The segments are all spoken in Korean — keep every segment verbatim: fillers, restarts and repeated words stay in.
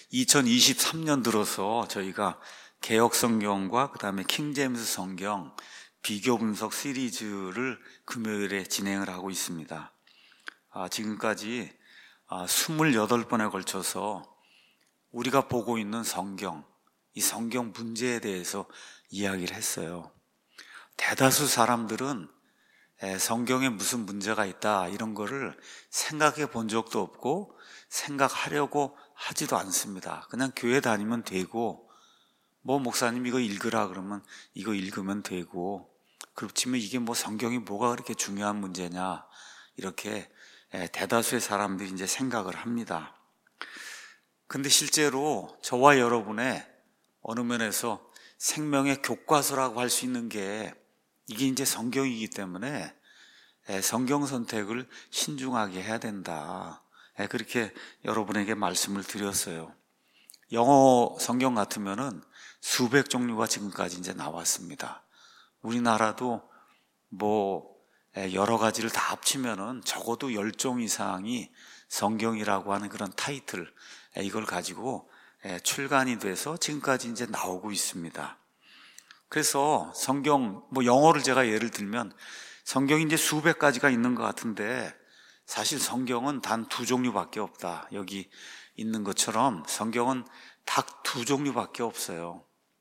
이천이십삼 년 들어서 저희가 개역 성경과 그 다음에 킹제임스 성경 비교 분석 시리즈를 금요일에 진행을 하고 있습니다. 아, 지금까지 아, 이십팔 번에 걸쳐서 우리가 보고 있는 성경, 이 성경 문제에 대해서 이야기를 했어요. 대다수 사람들은 성경에 무슨 문제가 있다 이런 거를 생각해 본 적도 없고 생각하려고 하지도 않습니다. 그냥 교회 다니면 되고, 뭐 목사님 이거 읽으라 그러면 이거 읽으면 되고, 그렇지만 이게 뭐 성경이 뭐가 그렇게 중요한 문제냐, 이렇게 대다수의 사람들이 이제 생각을 합니다. 근데 실제로 저와 여러분의 어느 면에서 생명의 교과서라고 할 수 있는 게 이게 이제 성경이기 때문에 성경 선택을 신중하게 해야 된다, 그렇게 여러분에게 말씀을 드렸어요. 영어 성경 같으면은 수백 종류가 지금까지 이제 나왔습니다. 우리나라도 뭐 여러 가지를 다 합치면은 적어도 열 종 이상이 성경이라고 하는 그런 타이틀, 이걸 가지고 출간이 돼서 지금까지 이제 나오고 있습니다. 그래서 성경, 뭐 영어를 제가 예를 들면 성경이 이제 수백 가지가 있는 것 같은데 사실 성경은 단 두 종류밖에 없다. 여기 있는 것처럼 성경은 딱 두 종류밖에 없어요.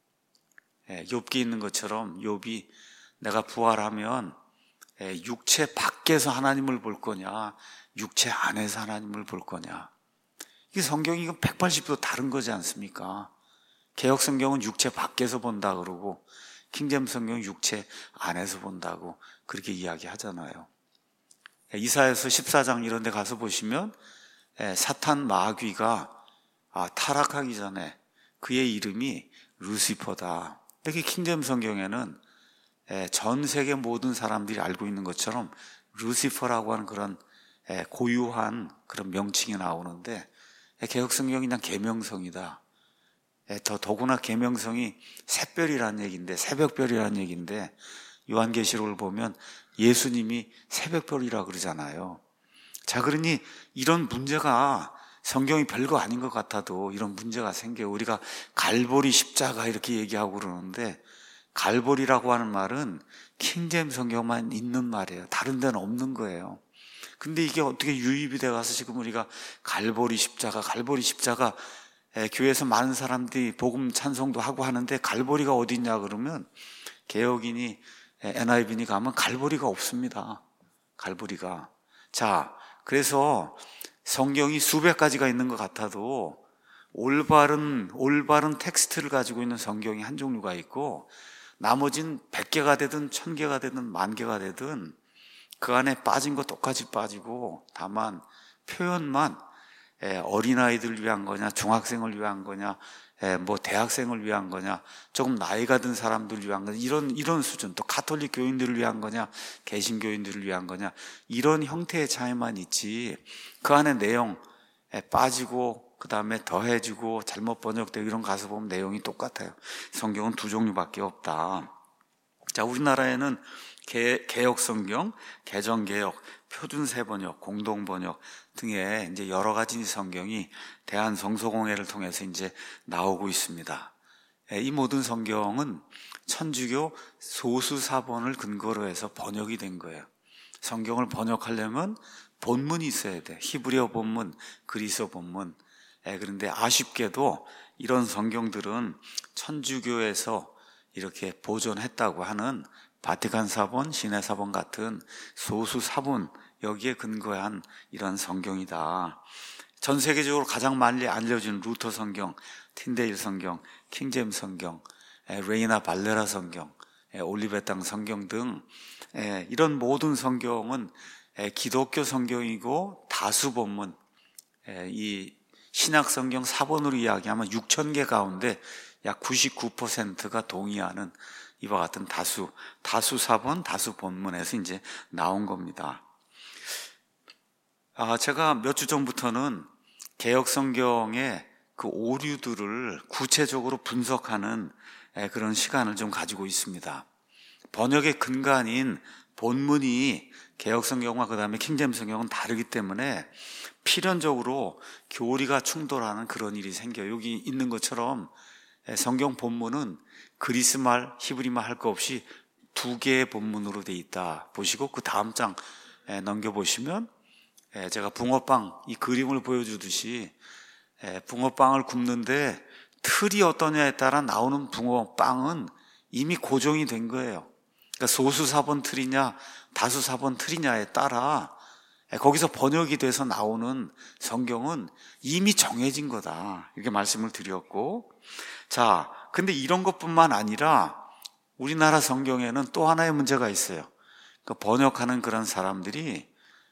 욥기에 있는 것처럼 욥이 내가 부활하면 육체 밖에서 하나님을 볼 거냐, 육체 안에서 하나님을 볼 거냐. 이게 성경이 백팔십 도 다른 거지 않습니까? 개역 성경은 육체 밖에서 본다 그러고 킹제임스 성경은 육체 안에서 본다고 그렇게 이야기하잖아요. 이사야서 십사 장 이런 데 가서 보시면 사탄 마귀가 타락하기 전에 그의 이름이 루시퍼다. 이렇게 킹제임스 성경에는 전 세계 모든 사람들이 알고 있는 것처럼 루시퍼라고 하는 그런 고유한 그런 명칭이 나오는데, 개역 성경이 그냥 계명성이다. 더 더구나 계명성이 새별이라는 얘기인데, 새벽별이라는 얘기인데, 요한계시록을 보면 예수님이 새벽별이라 그러잖아요. 자, 그러니 이런 문제가 성경이 별거 아닌 것 같아도 이런 문제가 생겨요. 우리가 갈보리 십자가 이렇게 얘기하고 그러는데, 갈보리라고 하는 말은 킹제임스 성경만 있는 말이에요. 다른 데는 없는 거예요. 근데 이게 어떻게 유입이 돼 가서 지금 우리가 갈보리 십자가, 갈보리 십자가, 교회에서 많은 사람들이 복음 찬송도 하고 하는데 갈보리가 어디 있냐 그러면 개역인이 엔아이브이 가면 갈보리가 없습니다. 갈보리가. 자, 그래서 성경이 수백 가지가 있는 것 같아도 올바른 올바른 텍스트를 가지고 있는 성경이 한 종류가 있고, 나머진 백 개가 되든 천 개가 되든 만 개가 되든 그 안에 빠진 거 똑같이 빠지고, 다만 표현만 어린아이들을 위한 거냐, 중학생을 위한 거냐, 뭐 대학생을 위한 거냐, 조금 나이가 든 사람들을 위한 거냐, 이런 이런 수준, 또 가톨릭 교인들을 위한 거냐, 개신교인들을 위한 거냐, 이런 형태의 차이만 있지 그 안에 내용 빠지고 그 다음에 더해지고 잘못 번역되고 이런 거 가서 보면 내용이 똑같아요. 성경은 두 종류밖에 없다. 자, 우리나라에는 개, 개역 성경, 개정개역, 표준세번역, 공동번역 등의 이제 여러 가지 성경이 대한성서공회를 통해서 이제 나오고 있습니다. 이 모든 성경은 천주교 소수사본을 근거로 해서 번역이 된 거예요. 성경을 번역하려면 본문이 있어야 돼. 히브리어 본문, 그리스어 본문. 그런데 아쉽게도 이런 성경들은 천주교에서 이렇게 보존했다고 하는 바티칸 사본, 시내 사본 같은 소수 사본, 여기에 근거한 이런 성경이다. 전 세계적으로 가장 많이 알려진 루터 성경, 틴데일 성경, 킹제임스 성경, 레이나 발레라 성경, 올리베탕 성경 등 이런 모든 성경은 기독교 성경이고 다수 본문, 이 신약 성경 사본으로 이야기하면 육천 개 가운데 약 구십구 퍼센트가 동의하는 이와 같은 다수, 다수 사본, 다수 본문에서 이제 나온 겁니다. 아, 제가 몇 주 전부터는 개역 성경의 그 오류들을 구체적으로 분석하는 그런 시간을 좀 가지고 있습니다. 번역의 근간인 본문이 개역 성경과 그 다음에 킹제임스 성경은 다르기 때문에 필연적으로 교리가 충돌하는 그런 일이 생겨요. 여기 있는 것처럼 성경 본문은 그리스말, 히브리말 할 거 없이 두 개의 본문으로 돼 있다. 보시고 그 다음 장 넘겨보시면 제가 붕어빵 이 그림을 보여주듯이 붕어빵을 굽는데 틀이 어떠냐에 따라 나오는 붕어빵은 이미 고정이 된 거예요. 그러니까 소수 사 번 틀이냐 다수 사 번 틀이냐에 따라 거기서 번역이 돼서 나오는 성경은 이미 정해진 거다. 이렇게 말씀을 드렸고, 자, 근데 이런 것뿐만 아니라 우리나라 성경에는 또 하나의 문제가 있어요. 그러니까 번역하는 그런 사람들이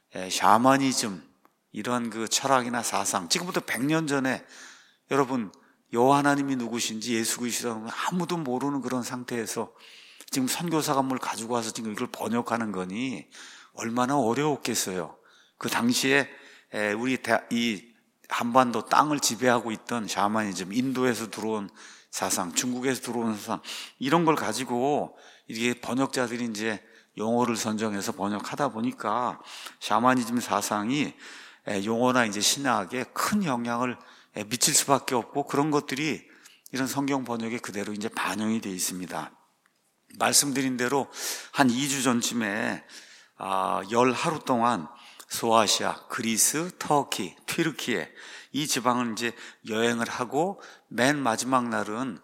샤머니즘 이런 그 철학이나 사상, 지금부터 백 년 전에 여러분 여호와 하나님이 누구신지 예수 그리스도는 아무도 모르는 그런 상태에서 지금 선교사가 뭘 가지고 와서 지금 이걸 번역하는 거니 얼마나 어려웠겠어요. 그 당시에 우리 이 한반도 땅을 지배하고 있던 샤머니즘, 인도에서 들어온 사상, 중국에서 들어온 사상, 이런 걸 가지고 이게 번역자들이 이제 용어를 선정해서 번역하다 보니까 샤머니즘 사상이 용어나 이제 신학에 큰 영향을 미칠 수밖에 없고, 그런 것들이 이런 성경 번역에 그대로 이제 반영이 되어 있습니다. 말씀드린 대로 한 이 주 전쯤에 열 하루 동안 소아시아, 그리스, 터키, 튀르키예 이 지방을 이제 여행을 하고, 맨 마지막 날은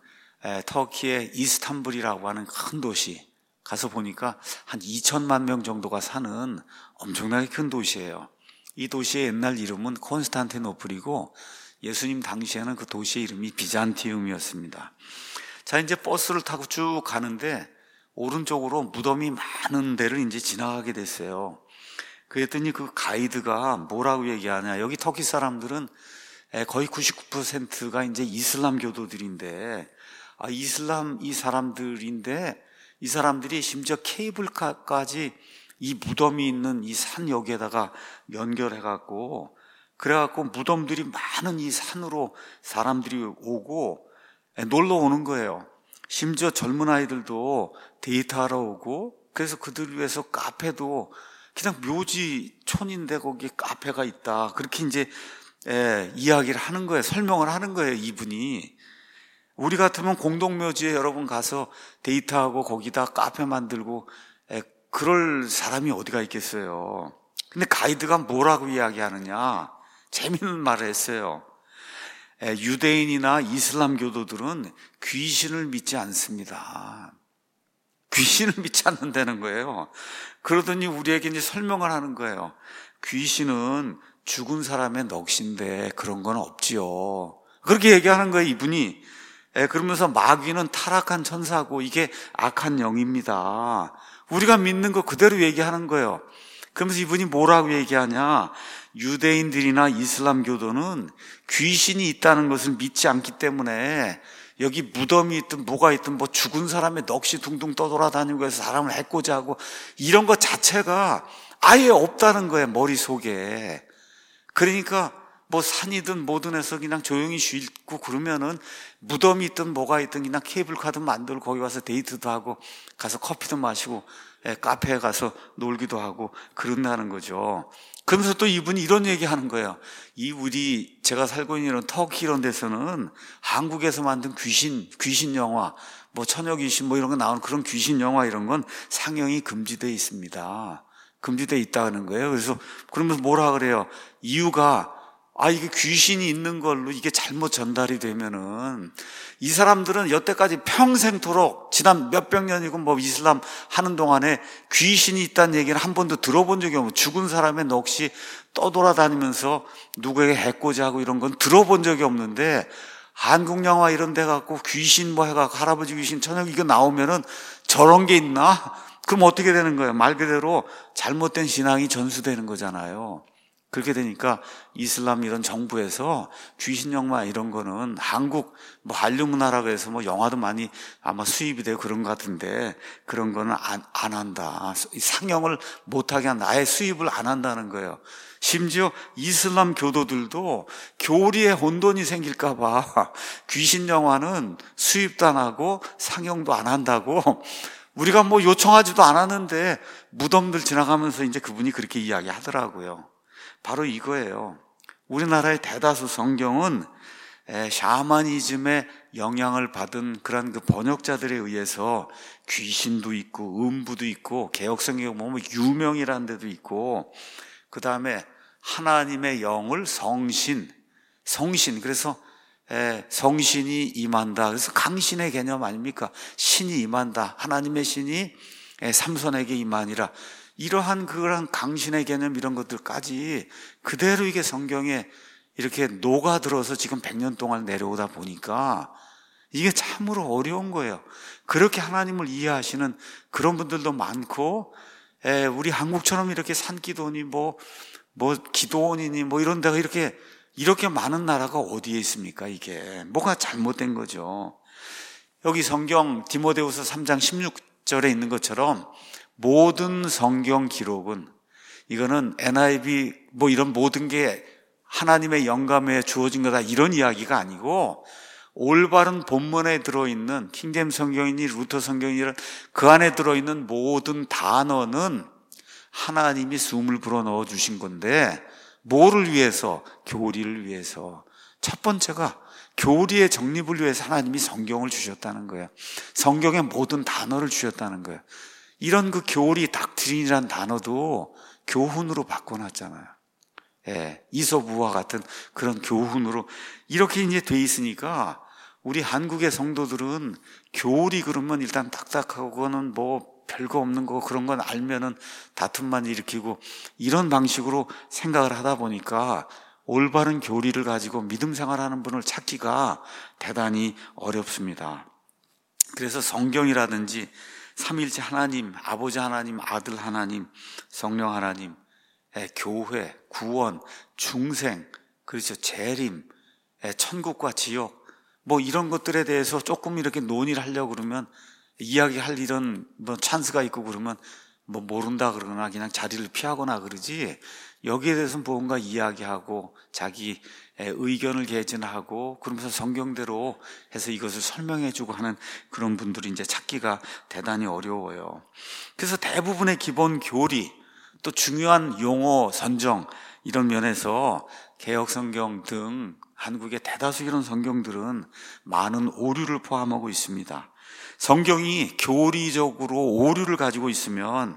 터키의 이스탄불이라고 하는 큰 도시 가서 보니까 한 이천만 명 정도가 사는 엄청나게 큰 도시예요. 이 도시의 옛날 이름은 콘스탄티노플이고 예수님 당시에는 그 도시의 이름이 비잔티움이었습니다. 자, 이제 버스를 타고 쭉 가는데 오른쪽으로 무덤이 많은 데를 이제 지나가게 됐어요. 그랬더니 그 가이드가 뭐라고 얘기하냐, 여기 터키 사람들은 거의 구십구 퍼센트가 이제 이슬람 교도들인데, 아, 이슬람 이 사람들인데 이 사람들이 심지어 케이블카까지 이 무덤이 있는 이 산역에다가 연결해갖고, 그래갖고 무덤들이 많은 이 산으로 사람들이 오고 놀러 오는 거예요. 심지어 젊은 아이들도 데이트하러 오고, 그래서 그들 위해서 카페도 그냥 묘지촌인데 거기에 카페가 있다, 그렇게 이제 예, 이야기를 하는 거예요. 설명을 하는 거예요, 이분이. 우리 같으면 공동묘지에 여러분 가서 데이트하고 거기다 카페 만들고 예, 그럴 사람이 어디가 있겠어요. 근데 가이드가 뭐라고 이야기하느냐, 재밌는 말을 했어요. 예, 유대인이나 이슬람 교도들은 귀신을 믿지 않습니다. 귀신을 믿지 않는다는 거예요. 그러더니 우리에게 이제 설명을 하는 거예요. 귀신은 죽은 사람의 넋인데 그런 건 없지요. 그렇게 얘기하는 거예요, 이분이. 예, 그러면서 마귀는 타락한 천사고 이게 악한 영입니다. 우리가 믿는 거 그대로 얘기하는 거예요. 그러면서 이분이 뭐라고 얘기하냐, 유대인들이나 이슬람 교도는 귀신이 있다는 것을 믿지 않기 때문에 여기 무덤이 있든 뭐가 있든 뭐 죽은 사람의 넋이 둥둥 떠돌아다니고 해서 사람을 해코지 하고 이런 것 자체가 아예 없다는 거예요, 머릿속에. 그러니까 뭐 산이든 뭐든 해서 그냥 조용히 쉬고 그러면은 무덤이 있든 뭐가 있든 그냥 케이블카도 만들고 거기 와서 데이트도 하고 가서 커피도 마시고 카페에 가서 놀기도 하고 그런다는 거죠. 그러면서 또 이분이 이런 얘기 하는 거예요. 이 우리 제가 살고 있는 이런 터키 이런 데서는 한국에서 만든 귀신, 귀신 영화, 뭐 처녀 귀신 뭐 이런 거 나오는 그런 귀신 영화 이런 건 상영이 금지되어 있습니다. 금지되어 있다는 거예요. 그래서 그러면서 뭐라 그래요? 이유가, 아, 이게 귀신이 있는 걸로 이게 잘못 전달이 되면은 이 사람들은 여태까지 평생토록 지난 몇백 년이고 뭐 이슬람 하는 동안에 귀신이 있다는 얘기를 한 번도 들어본 적이 없고, 죽은 사람의 넋이 떠돌아다니면서 누구에게 해코지 하고 이런 건 들어본 적이 없는데, 한국 영화 이런 데 갖고 귀신 뭐 해갖고 할아버지 귀신 처녀 이거 나오면은 저런 게 있나? 그럼 어떻게 되는 거예요? 말 그대로 잘못된 신앙이 전수되는 거잖아요. 그렇게 되니까 이슬람 이런 정부에서 귀신 영화 이런 거는 한국 뭐 한류 문화라고 해서 뭐 영화도 많이 아마 수입이 되고 그런 것 같은데 그런 거는 안, 안 한다. 상영을 못하게 한다. 아예 수입을 안 한다는 거예요. 심지어 이슬람 교도들도 교리에 혼돈이 생길까 봐 귀신 영화는 수입도 안 하고 상영도 안 한다고 우리가 뭐 요청하지도 않았는데 무덤들 지나가면서 이제 그분이 그렇게 이야기하더라고요. 바로 이거예요. 우리나라의 대다수 성경은 샤머니즘의 영향을 받은 그런 그 번역자들에 의해서 귀신도 있고 음부도 있고 개역성경 보면 유명이라는 데도 있고, 그 다음에 하나님의 영을 성신, 성신, 그래서 성신이 임한다. 그래서 강신의 개념 아닙니까? 신이 임한다. 하나님의 신이 삼손에게 임하니라. 이러한 그런 강신의 개념, 이런 것들까지 그대로 이게 성경에 이렇게 녹아들어서 지금 백 년 동안 내려오다 보니까 이게 참으로 어려운 거예요. 그렇게 하나님을 이해하시는 그런 분들도 많고, 에, 우리 한국처럼 이렇게 산기도니 뭐, 뭐 기도원이니 뭐 이런 데가 이렇게 이렇게 많은 나라가 어디에 있습니까? 이게 뭐가 잘못된 거죠. 여기 성경 디모데후서 삼 장 십육 절에 있는 것처럼 모든 성경 기록은, 이거는 엔아이브이 뭐 이런 모든 게 하나님의 영감에 주어진 거다 이런 이야기가 아니고, 올바른 본문에 들어있는 킹제임스 성경이니 루터 성경이니 그 안에 들어있는 모든 단어는 하나님이 숨을 불어넣어 주신 건데, 뭐를 위해서? 교리를 위해서. 첫 번째가 교리의 정립을 위해서 하나님이 성경을 주셨다는 거예요. 성경의 모든 단어를 주셨다는 거예요. 이런 그 교리, 닥트린이라는 단어도 교훈으로 바꿔놨잖아요. 예, 이솝우화 같은 그런 교훈으로 이렇게 이제 돼 있으니까, 우리 한국의 성도들은 교리 그러면 일단 딱딱하고 그거는 뭐 별거 없는 거, 그런 건 알면은 다툼만 일으키고 이런 방식으로 생각을 하다 보니까 올바른 교리를 가지고 믿음 생활하는 분을 찾기가 대단히 어렵습니다. 그래서 성경이라든지 삼일째 하나님, 아버지 하나님, 아들 하나님, 성령 하나님, 교회, 구원, 중생, 그렇죠, 재림, 천국과 지옥, 뭐 이런 것들에 대해서 조금 이렇게 논의를 하려고 그러면, 이야기할 이런 뭐 찬스가 있고 그러면 뭐 모른다 그러거나 그냥 자리를 피하거나 그러지, 여기에 대해서 뭔가 이야기하고 자기 의견을 개진하고 그러면서 성경대로 해서 이것을 설명해주고 하는 그런 분들이 이제 찾기가 대단히 어려워요. 그래서 대부분의 기본 교리, 또 중요한 용어 선정, 이런 면에서 개역성경 등 한국의 대다수 이런 성경들은 많은 오류를 포함하고 있습니다. 성경이 교리적으로 오류를 가지고 있으면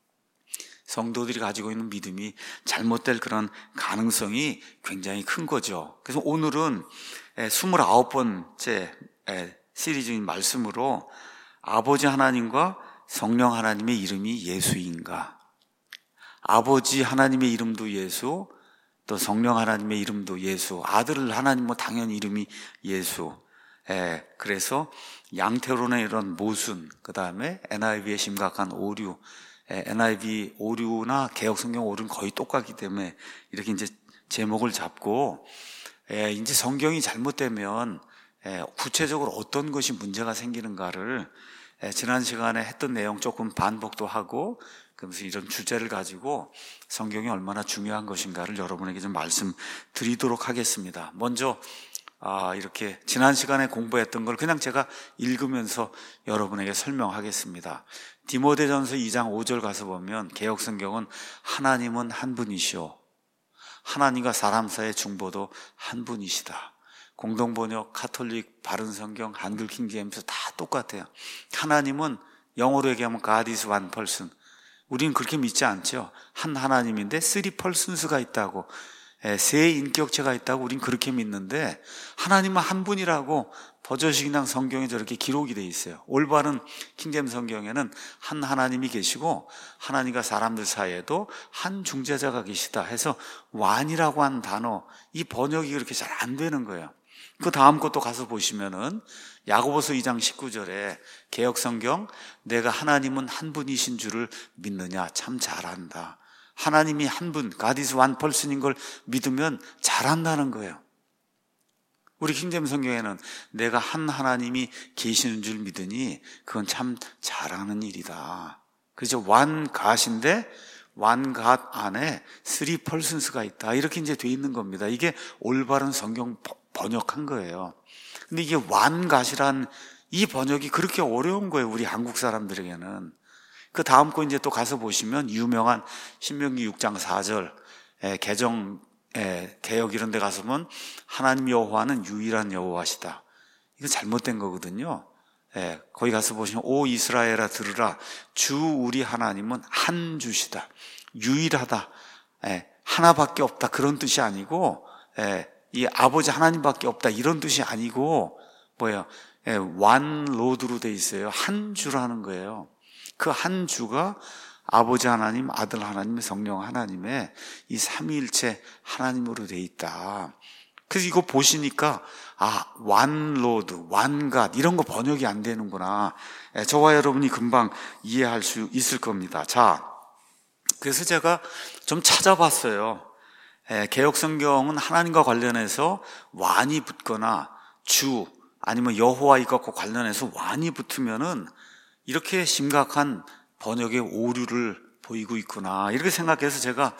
성도들이 가지고 있는 믿음이 잘못될 그런 가능성이 굉장히 큰 거죠. 그래서 오늘은 스물아홉 번째 시리즈인 말씀으로 아버지 하나님과 성령 하나님의 이름이 예수인가, 아버지 하나님의 이름도 예수, 또 성령 하나님의 이름도 예수, 아들 하나님 뭐 당연히 이름이 예수. 예, 그래서 양태론의 이런 모순, 그 다음에 엔아이브이의 심각한 오류, 예, 엔아이브이 오류나 개역성경 오류는 거의 똑같기 때문에 이렇게 이제 제목을 잡고, 예, 이제 성경이 잘못되면 예, 구체적으로 어떤 것이 문제가 생기는가를 예, 지난 시간에 했던 내용 조금 반복도 하고, 그러면서 이런 주제를 가지고 성경이 얼마나 중요한 것인가를 여러분에게 좀 말씀드리도록 하겠습니다. 먼저 아, 이렇게 지난 시간에 공부했던 걸 그냥 제가 읽으면서 여러분에게 설명하겠습니다. 디모데전서 이 장 오 절 가서 보면 개역성경은 하나님은 한 분이시오, 하나님과 사람 사이의 중보도 한 분이시다. 공동번역, 카톨릭, 바른성경, 한글 킹제임스 다 똑같아요. 하나님은 영어로 얘기하면 God is one person. 우리는 그렇게 믿지 않죠. 한 하나님인데 쓰리 펄슨스가 있다고, 세 인격체가 있다고 우린 그렇게 믿는데, 하나님은 한 분이라고 버젓이랑 성경에 저렇게 기록이 돼 있어요. 올바른 킹제임스 성경에는 한 하나님이 계시고 하나님과 사람들 사이에도 한 중재자가 계시다 해서 완이라고 한 단어, 이 번역이 그렇게 잘 안 되는 거예요. 그 다음 것도 가서 보시면은 야고보서 이 장 십구 절에 개역성경, 내가 하나님은 한 분이신 줄을 믿느냐, 참 잘한다. 하나님이 한 분, God is one person인 걸 믿으면 잘한다는 거예요. 우리 킹제임스 성경에는 내가 한 하나님이 계시는 줄 믿으니 그건 참 잘하는 일이다. 그래서 one God인데 one God 안에 three persons가 있다. 이렇게 이제 돼 있는 겁니다. 이게 올바른 성경 번역한 거예요. 근데 이게 one God이란 이 번역이 그렇게 어려운 거예요, 우리 한국 사람들에게는. 그 다음 거 이제 또 가서 보시면 유명한 신명기 육 장 사 절 개정 예, 개역 이런 데 가서면 하나님 여호와는 유일한 여호와시다. 이거 잘못된 거거든요. 예, 거기 가서 보시면 오 이스라엘아 들으라, 주 우리 하나님은 한 주시다. 유일하다. 예, 하나밖에 없다. 그런 뜻이 아니고, 예, 이 아버지 하나님밖에 없다. 이런 뜻이 아니고, 뭐예요? 예, one Lord로 돼 있어요. 한 주라는 거예요. 그 한 주가 아버지 하나님, 아들 하나님, 성령 하나님의 이 삼위일체 하나님으로 돼 있다. 그래서 이거 보시니까 아, one Lord, one God 이런 거 번역이 안 되는구나. 예, 저와 여러분이 금방 이해할 수 있을 겁니다. 자, 그래서 제가 좀 찾아봤어요. 예, 개역성경은 하나님과 관련해서 완이 붙거나 주 아니면 여호와 이것과 관련해서 완이 붙으면은 이렇게 심각한 번역의 오류를 보이고 있구나, 이렇게 생각해서 제가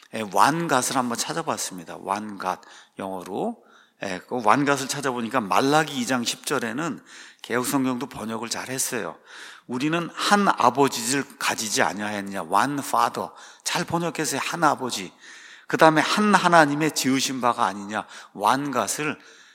완갓을 한번 찾아봤습니다. 완갓 영어로. 그 완갓을 찾아보니까 말라기 이 장 십 절에는 개역성경도 번역을 잘했어요. 우리는 한 아버지를 가지지 아니하였느냐. one father. 잘 번역했어요. 한 아버지. 그 다음에 한 하나님의 지으신 바가 아니냐. 완갓을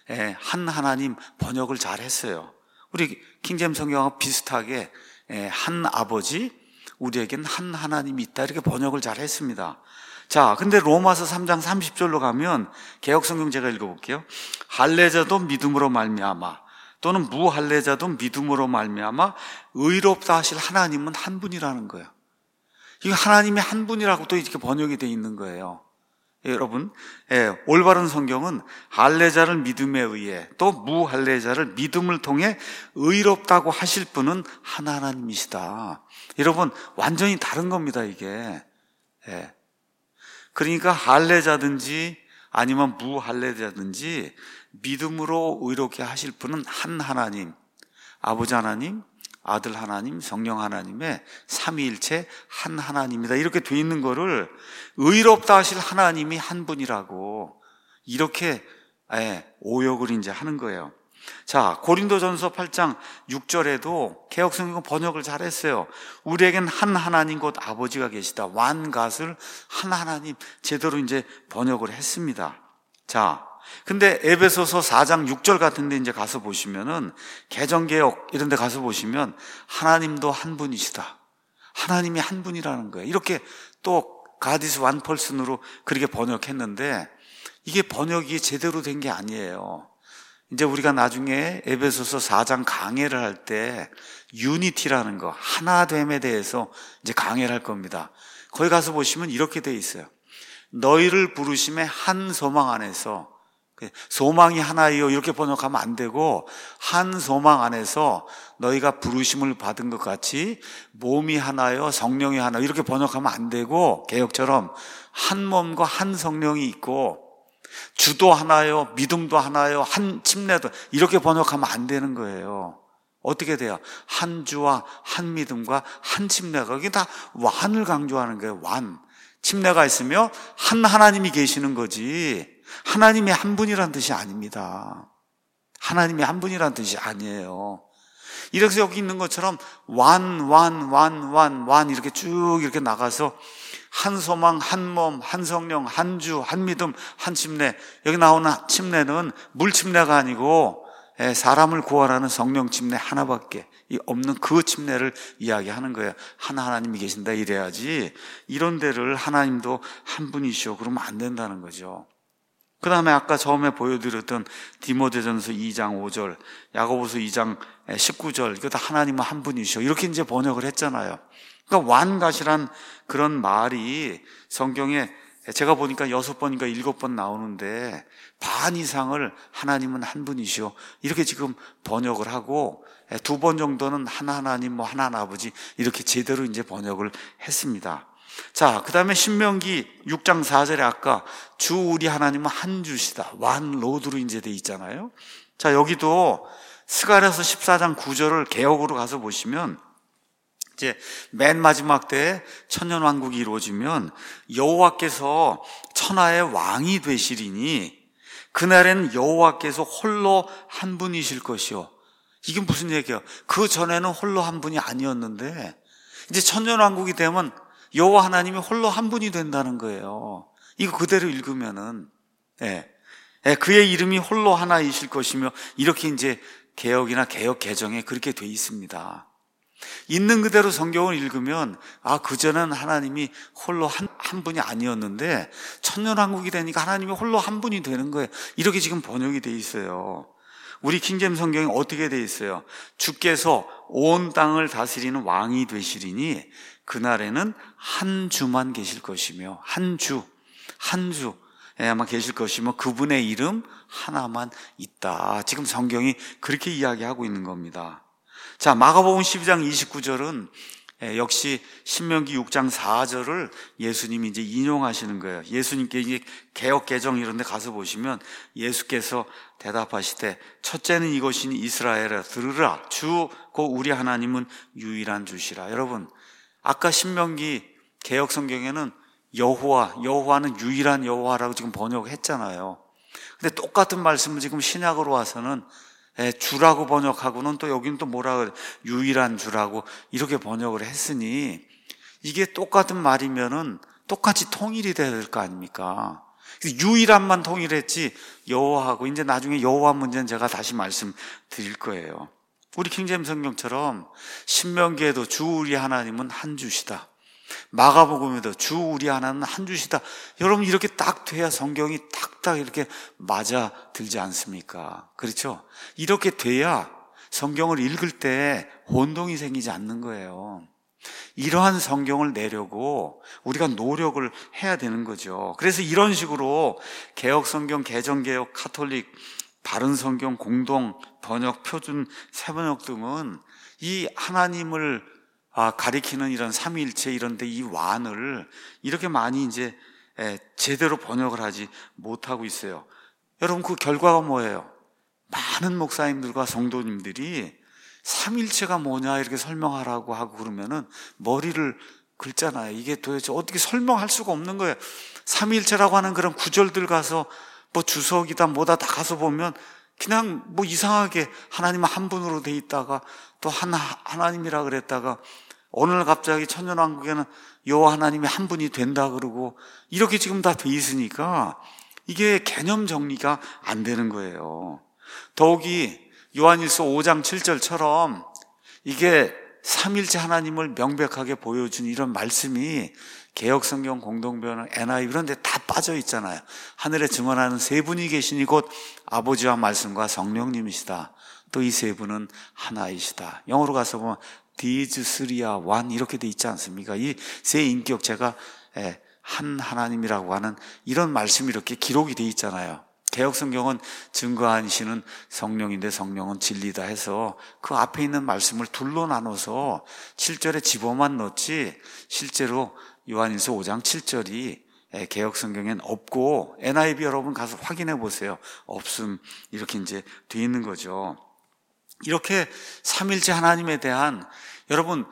한 하나님 번역을 잘했어요. 우리 킹제임스 성경하고 비슷하게 한 아버지, 우리에겐 한 하나님이 있다, 이렇게 번역을 잘 했습니다. 자, 근데 로마서 삼 장 삼십 절로 가면 개역성경 제가 읽어볼게요. 할례자도 믿음으로 말미암아 또는 무할례자도 믿음으로 말미암아 의롭다 하실 하나님은 한 분이라는 거예요. 이거 하나님이 한 분이라고 또 이렇게 번역이 돼 있는 거예요. 예, 여러분, 예, 올바른 성경은 할례자를 믿음에 의해 또 무할례자를 믿음을 통해 의롭다고 하실 분은 한 하나님이시다. 여러분, 완전히 다른 겁니다, 이게. 예. 그러니까 할례자든지 아니면 무할례자든지 믿음으로 의롭게 하실 분은 한 하나님, 아버지 하나님, 아들 하나님, 성령 하나님의 삼위일체 한 하나님이다, 이렇게 돼 있는 거를 의롭다 하실 하나님이 한 분이라고 이렇게 오역을 이제 하는 거예요. 자, 고린도전서 팔 장 육 절에도 개역성경 번역을 잘했어요. 우리에겐 한 하나님 곧 아버지가 계시다. one God을 한 하나님 제대로 이제 번역을 했습니다. 자, 근데 에베소서 사 장 육 절 같은 데 이제 가서 보시면은 개정개역 이런 데 가서 보시면 하나님도 한 분이시다. 하나님이 한 분이라는 거예요. 이렇게 또 God is one person으로 그렇게 번역했는데 이게 번역이 제대로 된 게 아니에요. 이제 우리가 나중에 에베소서 사 장 강해를 할 때 유니티라는 거, 하나됨에 대해서 이제 강해를 할 겁니다. 거기 가서 보시면 이렇게 돼 있어요. 너희를 부르심에 한 소망 안에서, 소망이 하나이요 이렇게 번역하면 안 되고 한 소망 안에서 너희가 부르심을 받은 것 같이 몸이 하나요 성령이 하나 이렇게 번역하면 안 되고, 개역처럼 한 몸과 한 성령이 있고 주도 하나요 믿음도 하나요 한 침례도, 이렇게 번역하면 안 되는 거예요. 어떻게 돼요? 한 주와 한 믿음과 한 침례가, 이게 다 완을 강조하는 거예요. 완. 침례가 있으며 한 하나님이 계시는 거지 하나님이 한 분이란 뜻이 아닙니다. 하나님이 한 분이란 뜻이 아니에요. 이렇게 여기 있는 것처럼 완, 완, 완, 완, 완 이렇게 쭉 이렇게 나가서 한 소망, 한 몸, 한 성령, 한 주, 한 믿음, 한 침례. 여기 나오는 침례는 물 침례가 아니고 사람을 구원하는 성령 침례 하나밖에 없는 그 침례를 이야기하는 거예요. 하나 하나님이 계신다 이래야지, 이런 데를 하나님도 한 분이시오 그러면 안 된다는 거죠. 그 다음에 아까 처음에 보여드렸던 디모데전서 이 장 오 절, 야고보서 이 장 십구 절, 이거 다 하나님은 한 분이시오 이렇게 이제 번역을 했잖아요. 그러니까 완갓이란 그런 말이 성경에 제가 보니까 여섯 번인가 일곱 번 나오는데 반 이상을 하나님은 한 분이시오 이렇게 지금 번역을 하고, 두 번 정도는 하나 하나님 뭐 하나 아버지 이렇게 제대로 이제 번역을 했습니다. 자, 그 다음에 신명기 육 장 사 절에 아까 주 우리 하나님은 한 주시다, one Lord로 이제 돼 있잖아요. 자, 여기도 스가랴서 십사 장 구 절을 개역으로 가서 보시면 이제 맨 마지막 때에 천년왕국이 이루어지면 여호와께서 천하의 왕이 되시리니 그날에는 여호와께서 홀로 한 분이실 것이요. 이게 무슨 얘기예요? 그 전에는 홀로 한 분이 아니었는데 이제 천년왕국이 되면 여호와 하나님이 홀로 한 분이 된다는 거예요. 이거 그대로 읽으면은, 예, 예, 그의 이름이 홀로 하나이실 것이며, 이렇게 이제 개역이나 개역 개정에 그렇게 돼 있습니다. 있는 그대로 성경을 읽으면, 아, 그전엔 하나님이 홀로 한, 한 분이 아니었는데 천년왕국이 되니까 하나님이 홀로 한 분이 되는 거예요. 이렇게 지금 번역이 돼 있어요. 우리 킹제임 성경이 어떻게 돼 있어요? 주께서 온 땅을 다스리는 왕이 되시리니 그날에는 한 주만 계실 것이며, 한 주, 한 주 아마 계실 것이며 그분의 이름 하나만 있다. 지금 성경이 그렇게 이야기하고 있는 겁니다. 자, 마가복음 십이 장 이십구 절은 역시 신명기 육 장 사 절을 예수님이 이제 인용하시는 거예요. 예수님께 이제 개역 개정 이런 데 가서 보시면 예수께서 대답하시되 첫째는 이것이니 이스라엘아 들으라 주 곧 우리 하나님은 유일한 주시라. 여러분, 아까 신명기 개역 성경에는 여호와, 여호와는 유일한 여호와라고 지금 번역을 했잖아요. 근데 똑같은 말씀을 지금 신약으로 와서는 주라고 번역하고는 또 여기는 또 뭐라 그래, 유일한 주라고 이렇게 번역을 했으니 이게 똑같은 말이면은 똑같이 통일이 돼야 될 거 아닙니까? 유일한만 통일했지 여호와하고 이제 나중에 여호와 문제는 제가 다시 말씀드릴 거예요. 우리 킹제임 성경처럼 신명기에도 주 우리 하나님은 한 주시다. 마가복음에도 주 우리 하나님은 한 주시다. 여러분, 이렇게 딱 돼야 성경이 딱딱 이렇게 맞아 들지 않습니까? 그렇죠? 이렇게 돼야 성경을 읽을 때 혼동이 생기지 않는 거예요. 이러한 성경을 내려고 우리가 노력을 해야 되는 거죠. 그래서 이런 식으로 개역성경, 개정개역, 카톨릭, 바른성경, 공동, 번역, 표준, 새번역 등은 이 하나님을 아, 가리키는 이런 삼위일체 이런데 이 완을 이렇게 많이 이제 에, 제대로 번역을 하지 못하고 있어요. 여러분, 그 결과가 뭐예요? 많은 목사님들과 성도님들이 삼위일체가 뭐냐 이렇게 설명하라고 하고 그러면은 머리를 긁잖아요. 이게 도대체 어떻게 설명할 수가 없는 거예요. 삼위일체라고 하는 그런 구절들 가서 뭐 주석이다 뭐다 다 가서 보면 그냥 뭐 이상하게 하나님은 한 분으로 돼 있다가 또 하나 하나님이라 그랬다가 오늘 갑자기 천년왕국에는 여호와 하나님이 한 분이 된다 그러고 이렇게 지금 다 돼 있으니까 이게 개념 정리가 안 되는 거예요. 더욱이 요한일서 오 장 칠 절처럼 이게 삼일체 하나님을 명백하게 보여준 이런 말씀이 개역성경, 공동번역, 엔아이브이 이런 데 다 빠져 있잖아요. 하늘에 증언하는 세 분이 계시니 곧 아버지와 말씀과 성령님이시다. 또 이 세 분은 하나이시다. 영어로 가서 보면 These three are one 이렇게 돼 있지 않습니까? 이 세 인격체가 한 하나님이라고 하는 이런 말씀이 이렇게 기록이 돼 있잖아요. 개역성경은 증거하시는 성령인데 성령은 진리다 해서 그 앞에 있는 말씀을 둘로 나눠서 칠 절에 집어만 넣지 실제로 요한일서 오 장 칠 절이 개역성경엔 없고 엔아이브이 여러분 가서 확인해 보세요. 없음 이렇게 이제 돼 있는 거죠. 이렇게 삼일체 하나님에 대한 여러분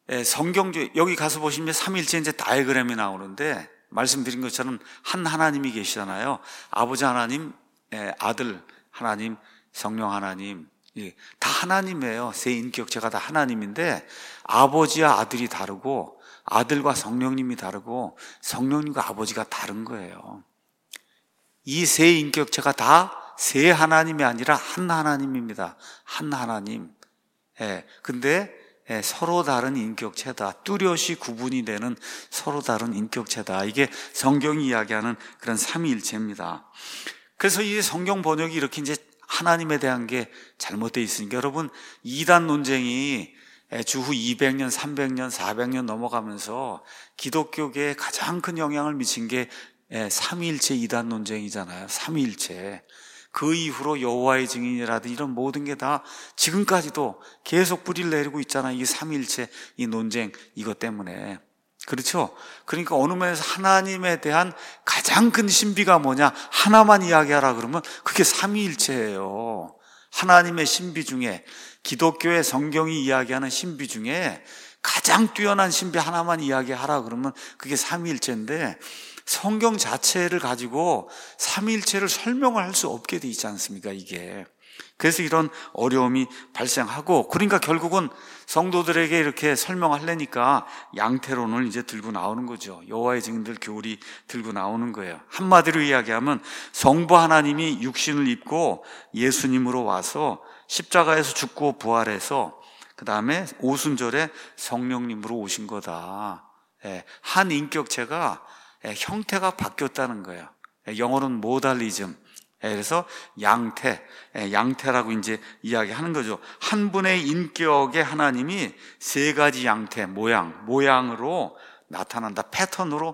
성경적 여기 가서 보시면 삼일체 이제 다이어그램이 나오는데 말씀드린 것처럼 한 하나님이 계시잖아요. 아버지 하나님, 아들 하나님, 성령 하나님 다 하나님이에요. 세 인격체가 다 하나님인데 아버지와 아들이 다르고 아들과 성령님이 다르고 성령님과 아버지가 다른 거예요. 이 세 인격체가 다 세 하나님이 아니라 한 하나님입니다. 한 하나님. 예. 근데 예, 서로 다른 인격체다. 뚜렷이 구분이 되는 서로 다른 인격체다. 이게 성경이 이야기하는 그런 삼위일체입니다. 그래서 이 성경 번역이 이렇게 이제 하나님에 대한 게 잘못되어 있으니까 여러분 이단 논쟁이 주후 이백 년, 삼백 년, 사백 년 넘어가면서 기독교계에 가장 큰 영향을 미친 게 삼위일체 이단 논쟁이잖아요. 삼위일체. 그 이후로 여호와의 증인이라든 이런 모든 게 다 지금까지도 계속 뿌리를 내리고 있잖아요. 이 삼위일체 이 논쟁 이것 때문에. 그렇죠? 그러니까 어느 면에서 하나님에 대한 가장 큰 신비가 뭐냐? 하나만 이야기하라 그러면 그게 삼위일체예요. 하나님의 신비 중에 기독교의 성경이 이야기하는 신비 중에 가장 뛰어난 신비 하나만 이야기하라 그러면 그게 삼위일체인데 성경 자체를 가지고 삼위일체를 설명을 할 수 없게 돼 있지 않습니까, 이게. 그래서 이런 어려움이 발생하고, 그러니까 결국은 성도들에게 이렇게 설명하려니까 양태론을 이제 들고 나오는 거죠. 여호와의 증인들 교리 들고 나오는 거예요. 한마디로 이야기하면 성부 하나님이 육신을 입고 예수님으로 와서 십자가에서 죽고 부활해서 그 다음에 오순절에 성령님으로 오신 거다. 한 인격체가 형태가 바뀌었다는 거예요. 영어로는 모달리즘. 그래서 양태, 양태라고 이제 이야기하는 거죠. 한 분의 인격의 하나님이 세 가지 양태, 모양, 모양으로 나타난다. 패턴으로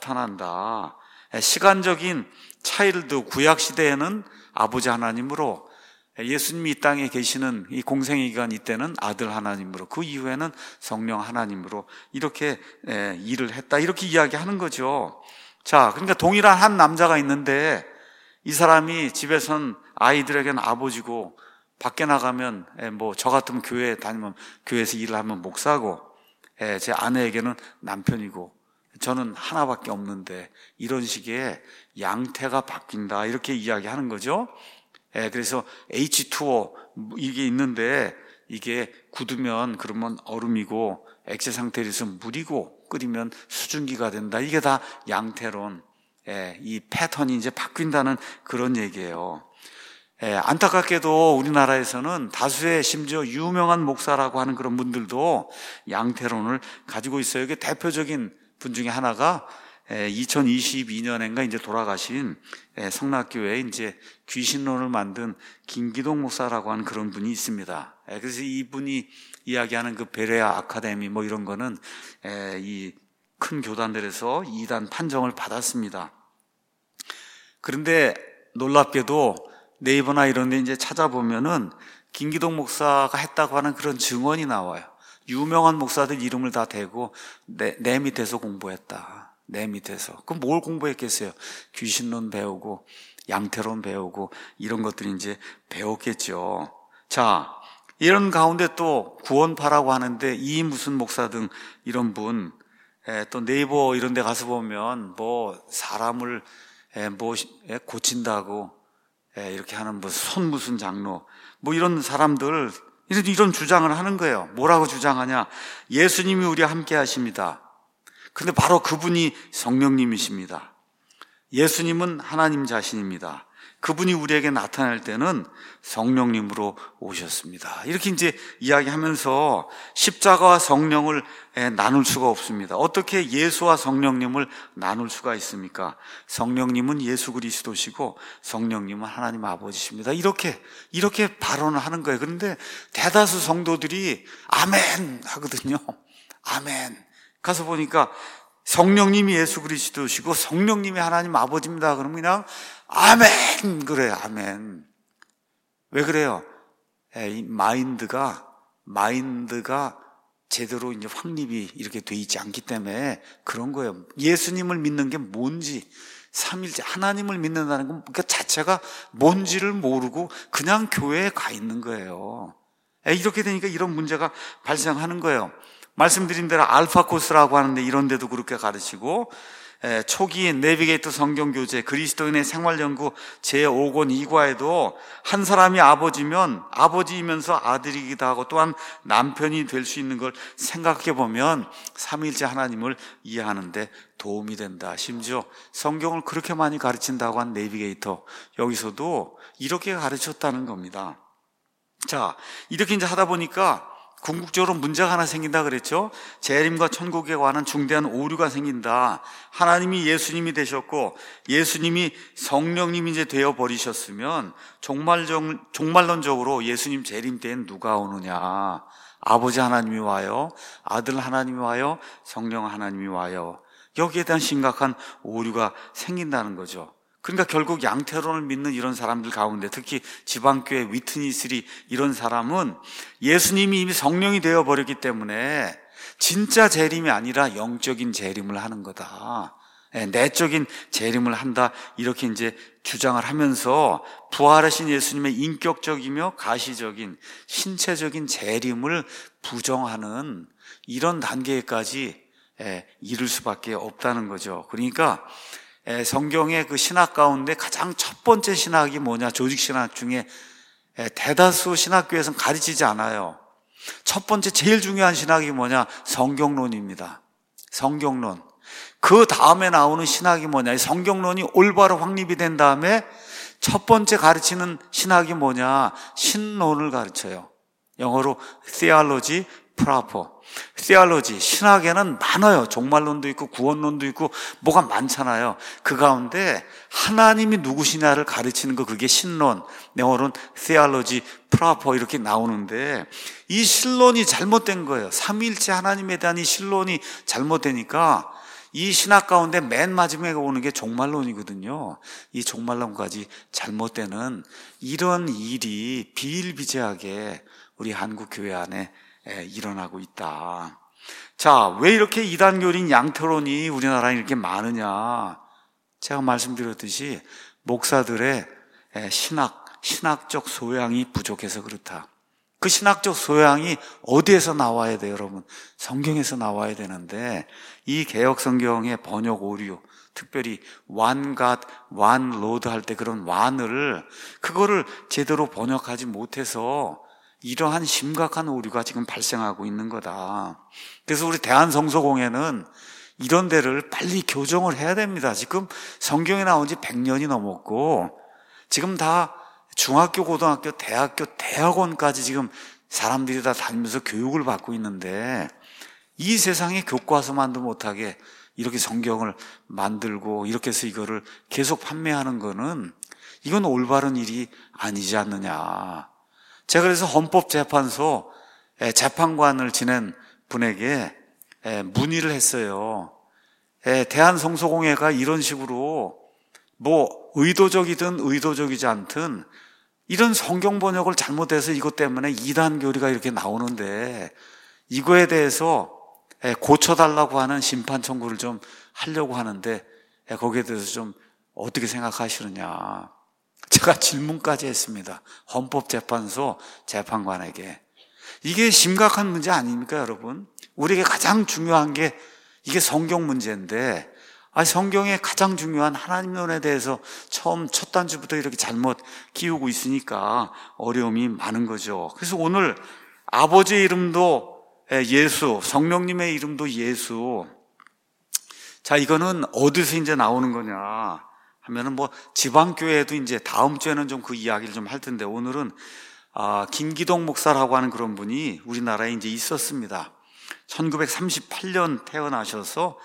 나타난다. 시간적인 차이를 두고 구약 시대에는 아버지 하나님으로, 예수님이 이 땅에 계시는 이 공생의 기간 이때는 아들 하나님으로, 그 이후에는 성령 하나님으로 이렇게 일을 했다. 이렇게 이야기하는 거죠. 자, 그러니까 동일한 한 남자가 있는데 이 사람이 집에선 아이들에게는 아버지고 밖에 나가면 뭐 저 같으면 교회 다니면 교회에서 일을 하면 목사고 제 아내에게는 남편이고 저는 하나밖에 없는데 이런 식의 양태가 바뀐다. 이렇게 이야기하는 거죠. 그래서 에이치 투 오 이게 있는데 이게 굳으면 그러면 얼음이고 액체 상태로 있으면 물이고 끓이면 수증기가 된다. 이게 다 양태론. 예, 이 패턴이 이제 바뀐다는 그런 얘기예요. 예, 안타깝게도 우리나라에서는 다수의 심지어 유명한 목사라고 하는 그런 분들도 양태론을 가지고 있어요. 이게 대표적인 분 중에 하나가 예, 이천이십이 년인가 이제 돌아가신 예, 성락교회에 이제 귀신론을 만든 김기동 목사라고 하는 그런 분이 있습니다. 예, 그래서 이분이 이야기하는 그 베레아 아카데미 뭐 이런 거는 예, 이 큰 교단들에서 이단 판정을 받았습니다. 그런데 놀랍게도 네이버나 이런 데 이제 찾아보면은 김기동 목사가 했다고 하는 그런 증언이 나와요. 유명한 목사들 이름을 다 대고 내, 내 밑에서 공부했다. 내 밑에서. 그럼 뭘 공부했겠어요? 귀신론 배우고 양태론 배우고 이런 것들이 이제 배웠겠죠. 자, 이런 가운데 또 구원파라고 하는데 이 무슨 목사 등 이런 분, 에, 또 네이버 이런 데 가서 보면 뭐 사람을 에, 뭐 에, 고친다고 에, 이렇게 하는 뭐 손 무슨 장로 뭐 이런 사람들 이런, 이런 주장을 하는 거예요. 뭐라고 주장하냐? 예수님이 우리와 함께 하십니다. 근데 바로 그분이 성령님이십니다. 예수님은 하나님 자신입니다. 그분이 우리에게 나타날 때는 성령님으로 오셨습니다. 이렇게 이제 이야기하면서 십자가와 성령을 나눌 수가 없습니다. 어떻게 예수와 성령님을 나눌 수가 있습니까? 성령님은 예수 그리스도시고 성령님은 하나님 아버지십니다. 이렇게 이렇게 발언을 하는 거예요. 그런데 대다수 성도들이 아멘 하거든요. 아멘. 가서 보니까 성령님이 예수 그리스도시고 성령님이 하나님 아버지입니다. 그러면 그냥 아멘 그래요. 아멘. 왜 그래요? 이 마인드가 마인드가 제대로 이제 확립이 이렇게 돼 있지 않기 때문에 그런 거예요. 예수님을 믿는 게 뭔지, 삼일째 하나님을 믿는다는 건 그 자체가 뭔지를 모르고 그냥 교회에 가 있는 거예요. 이렇게 되니까 이런 문제가 발생하는 거예요. 말씀드린 대로 알파 코스라고 하는데 이런 데도 그렇게 가르치고, 에, 초기 내비게이터 성경교재 그리스도인의 생활연구 제오 권 이 과에도 한 사람이 아버지면 아버지이면서 아들이기도 하고 또한 남편이 될 수 있는 걸 생각해 보면 삼위일체 하나님을 이해하는데 도움이 된다. 심지어 성경을 그렇게 많이 가르친다고 한 내비게이터 여기서도 이렇게 가르쳤다는 겁니다. 자, 이렇게 이제 하다 보니까 궁극적으로 문제가 하나 생긴다 그랬죠. 재림과 천국에 관한 중대한 오류가 생긴다. 하나님이 예수님이 되셨고 예수님이 성령님이 이제 되어 버리셨으면 종말적, 종말론적으로 예수님 재림 때엔 누가 오느냐? 아버지 하나님이 와요, 아들 하나님이 와요, 성령 하나님이 와요. 여기에 대한 심각한 오류가 생긴다는 거죠. 그러니까 결국 양태론을 믿는 이런 사람들 가운데 특히 지방교회 위트니스리 이런 사람은 예수님이 이미 성령이 되어버렸기 때문에 진짜 재림이 아니라 영적인 재림을 하는 거다. 내적인 재림을 한다. 이렇게 이제 주장을 하면서 부활하신 예수님의 인격적이며 가시적인 신체적인 재림을 부정하는 이런 단계까지 이룰 수밖에 없다는 거죠. 그러니까 성경의 그 신학 가운데 가장 첫 번째 신학이 뭐냐? 조직 신학 중에 대다수 신학교에서는 가르치지 않아요. 첫 번째 제일 중요한 신학이 뭐냐? 성경론입니다. 성경론. 그 다음에 나오는 신학이 뭐냐? 성경론이 올바로 확립이 된 다음에 첫 번째 가르치는 신학이 뭐냐? 신론을 가르쳐요. 영어로 theology proper. theology, 신학에는 많아요. 종말론도 있고 구원론도 있고 뭐가 많잖아요. 그 가운데 하나님이 누구시냐를 가르치는 거, 그게 신론, 영어로는 theology proper 이렇게 나오는데, 이 신론이 잘못된 거예요. 삼위일체 하나님에 대한 이 신론이 잘못되니까 이 신학 가운데 맨 마지막에 오는 게 종말론이거든요. 이 종말론까지 잘못되는 이런 일이 비일비재하게 우리 한국 교회 안에 일어나고 있다. 자, 왜 이렇게 이단교린 양태론이 우리나라에 이렇게 많으냐? 제가 말씀드렸듯이 목사들의 신학, 신학적 소양이 부족해서 그렇다. 그 신학적 소양이 어디에서 나와야 돼요, 여러분? 성경에서 나와야 되는데, 이 개혁 성경의 번역 오류, 특별히 one God, one Lord 할 때 그런 one을, 그거를 제대로 번역하지 못해서 이러한 심각한 오류가 지금 발생하고 있는 거다. 그래서 우리 대한성서공회는 이런 데를 빨리 교정을 해야 됩니다. 지금 성경에 나온 지 백 년이 넘었고, 지금 다 중학교, 고등학교, 대학교, 대학원까지 지금 사람들이 다 다니면서 교육을 받고 있는데, 이 세상에 교과서만도 못하게 이렇게 성경을 만들고 이렇게 해서 이거를 계속 판매하는 거는, 이건 올바른 일이 아니지 않느냐. 제가 그래서 헌법재판소 재판관을 지낸 분에게 문의를 했어요. 대한성서공회가 이런 식으로 뭐 의도적이든 의도적이지 않든 이런 성경 번역을 잘못해서 이것 때문에 이단 교리가 이렇게 나오는데, 이거에 대해서 고쳐달라고 하는 심판 청구를 좀 하려고 하는데, 거기에 대해서 좀 어떻게 생각하시느냐. 제가 질문까지 했습니다. 헌법재판소 재판관에게. 이게 심각한 문제 아닙니까, 여러분? 우리에게 가장 중요한 게 이게 성경 문제인데, 아, 성경의 가장 중요한 하나님론에 대해서 처음 첫 단추부터 이렇게 잘못 끼우고 있으니까 어려움이 많은 거죠. 그래서 오늘 아버지의 이름도 예수, 성령님의 이름도 예수. 자, 이거는 어디서 이제 나오는 거냐 하면은 뭐 지방교회에도 이제 다음 주에는 좀 그 이야기를 좀 할 텐데, 오늘은 아, 김기동 목사라고 하는 그런 분이 우리나라에 이제 있었습니다. 천구백삼십팔 년 태어나셔서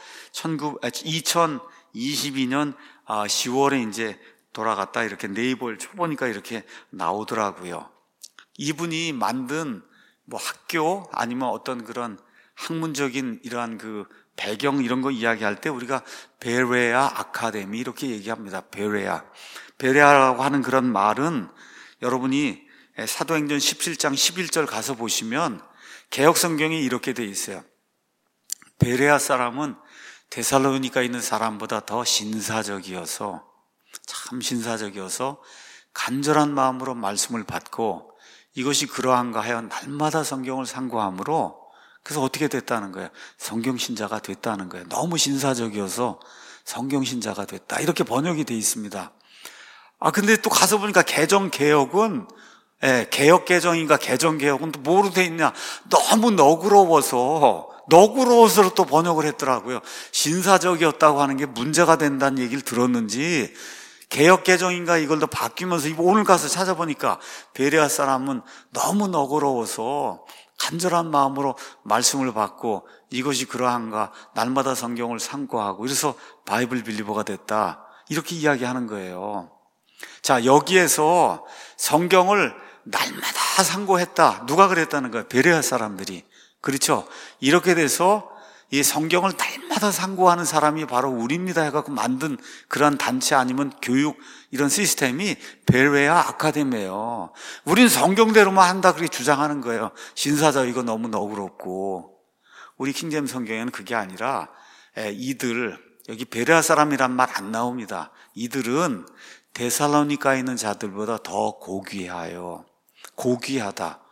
이천이십이 년 시월에 이제 돌아갔다, 이렇게 네이버를 쳐보니까 이렇게 나오더라고요. 이분이 만든 뭐 학교 아니면 어떤 그런 학문적인 이러한 그 배경 이런 거 이야기할 때 우리가 베레아 아카데미 이렇게 얘기합니다. 베레아. 베레아라고 하는 그런 말은, 여러분이 사도행전 십칠 장 십일 절 가서 보시면 개혁 성경에 이렇게 돼 있어요. 베레아 사람은 데살로니가 있는 사람보다 더 신사적이어서, 참 신사적이어서 간절한 마음으로 말씀을 받고 이것이 그러한가 하여 날마다 성경을 상고함으로, 그래서 어떻게 됐다는 거예요? 성경신자가 됐다는 거예요. 너무 신사적이어서 성경신자가 됐다, 이렇게 번역이 돼 있습니다. 아, 근데 또 가서 보니까 개정개혁은, 예, 개혁개정인가 개정개혁은 또 뭐로 돼 있냐? 너무 너그러워서, 너그러워서 또 번역을 했더라고요. 신사적이었다고 하는 게 문제가 된다는 얘기를 들었는지, 개혁개정인가 이걸 더 바뀌면서 오늘 가서 찾아보니까 베레아 사람은 너무 너그러워서 간절한 마음으로 말씀을 받고 이것이 그러한가 날마다 성경을 상고하고, 그래서 바이블 빌리버가 됐다, 이렇게 이야기하는 거예요. 자, 여기에서 성경을 날마다 상고했다, 누가 그랬다는 거예요? 베레아 사람들이. 그렇죠? 이렇게 돼서 이 성경을 날마다 상고하는 사람이 바로 우리입니다 해갖고 만든 그런 단체 아니면 교육 이런 시스템이 베레아 아카데미예요. 우린 성경대로만 한다 그렇게 주장하는 거예요. 신사적 이거 너무 너그럽고. 우리 킹제임 성경에는 그게 아니라 이들, 여기 베레아 사람이란 말 안 나옵니다. 이들은 데살로니가에 있는 자들보다 더 고귀하여, 고귀하다.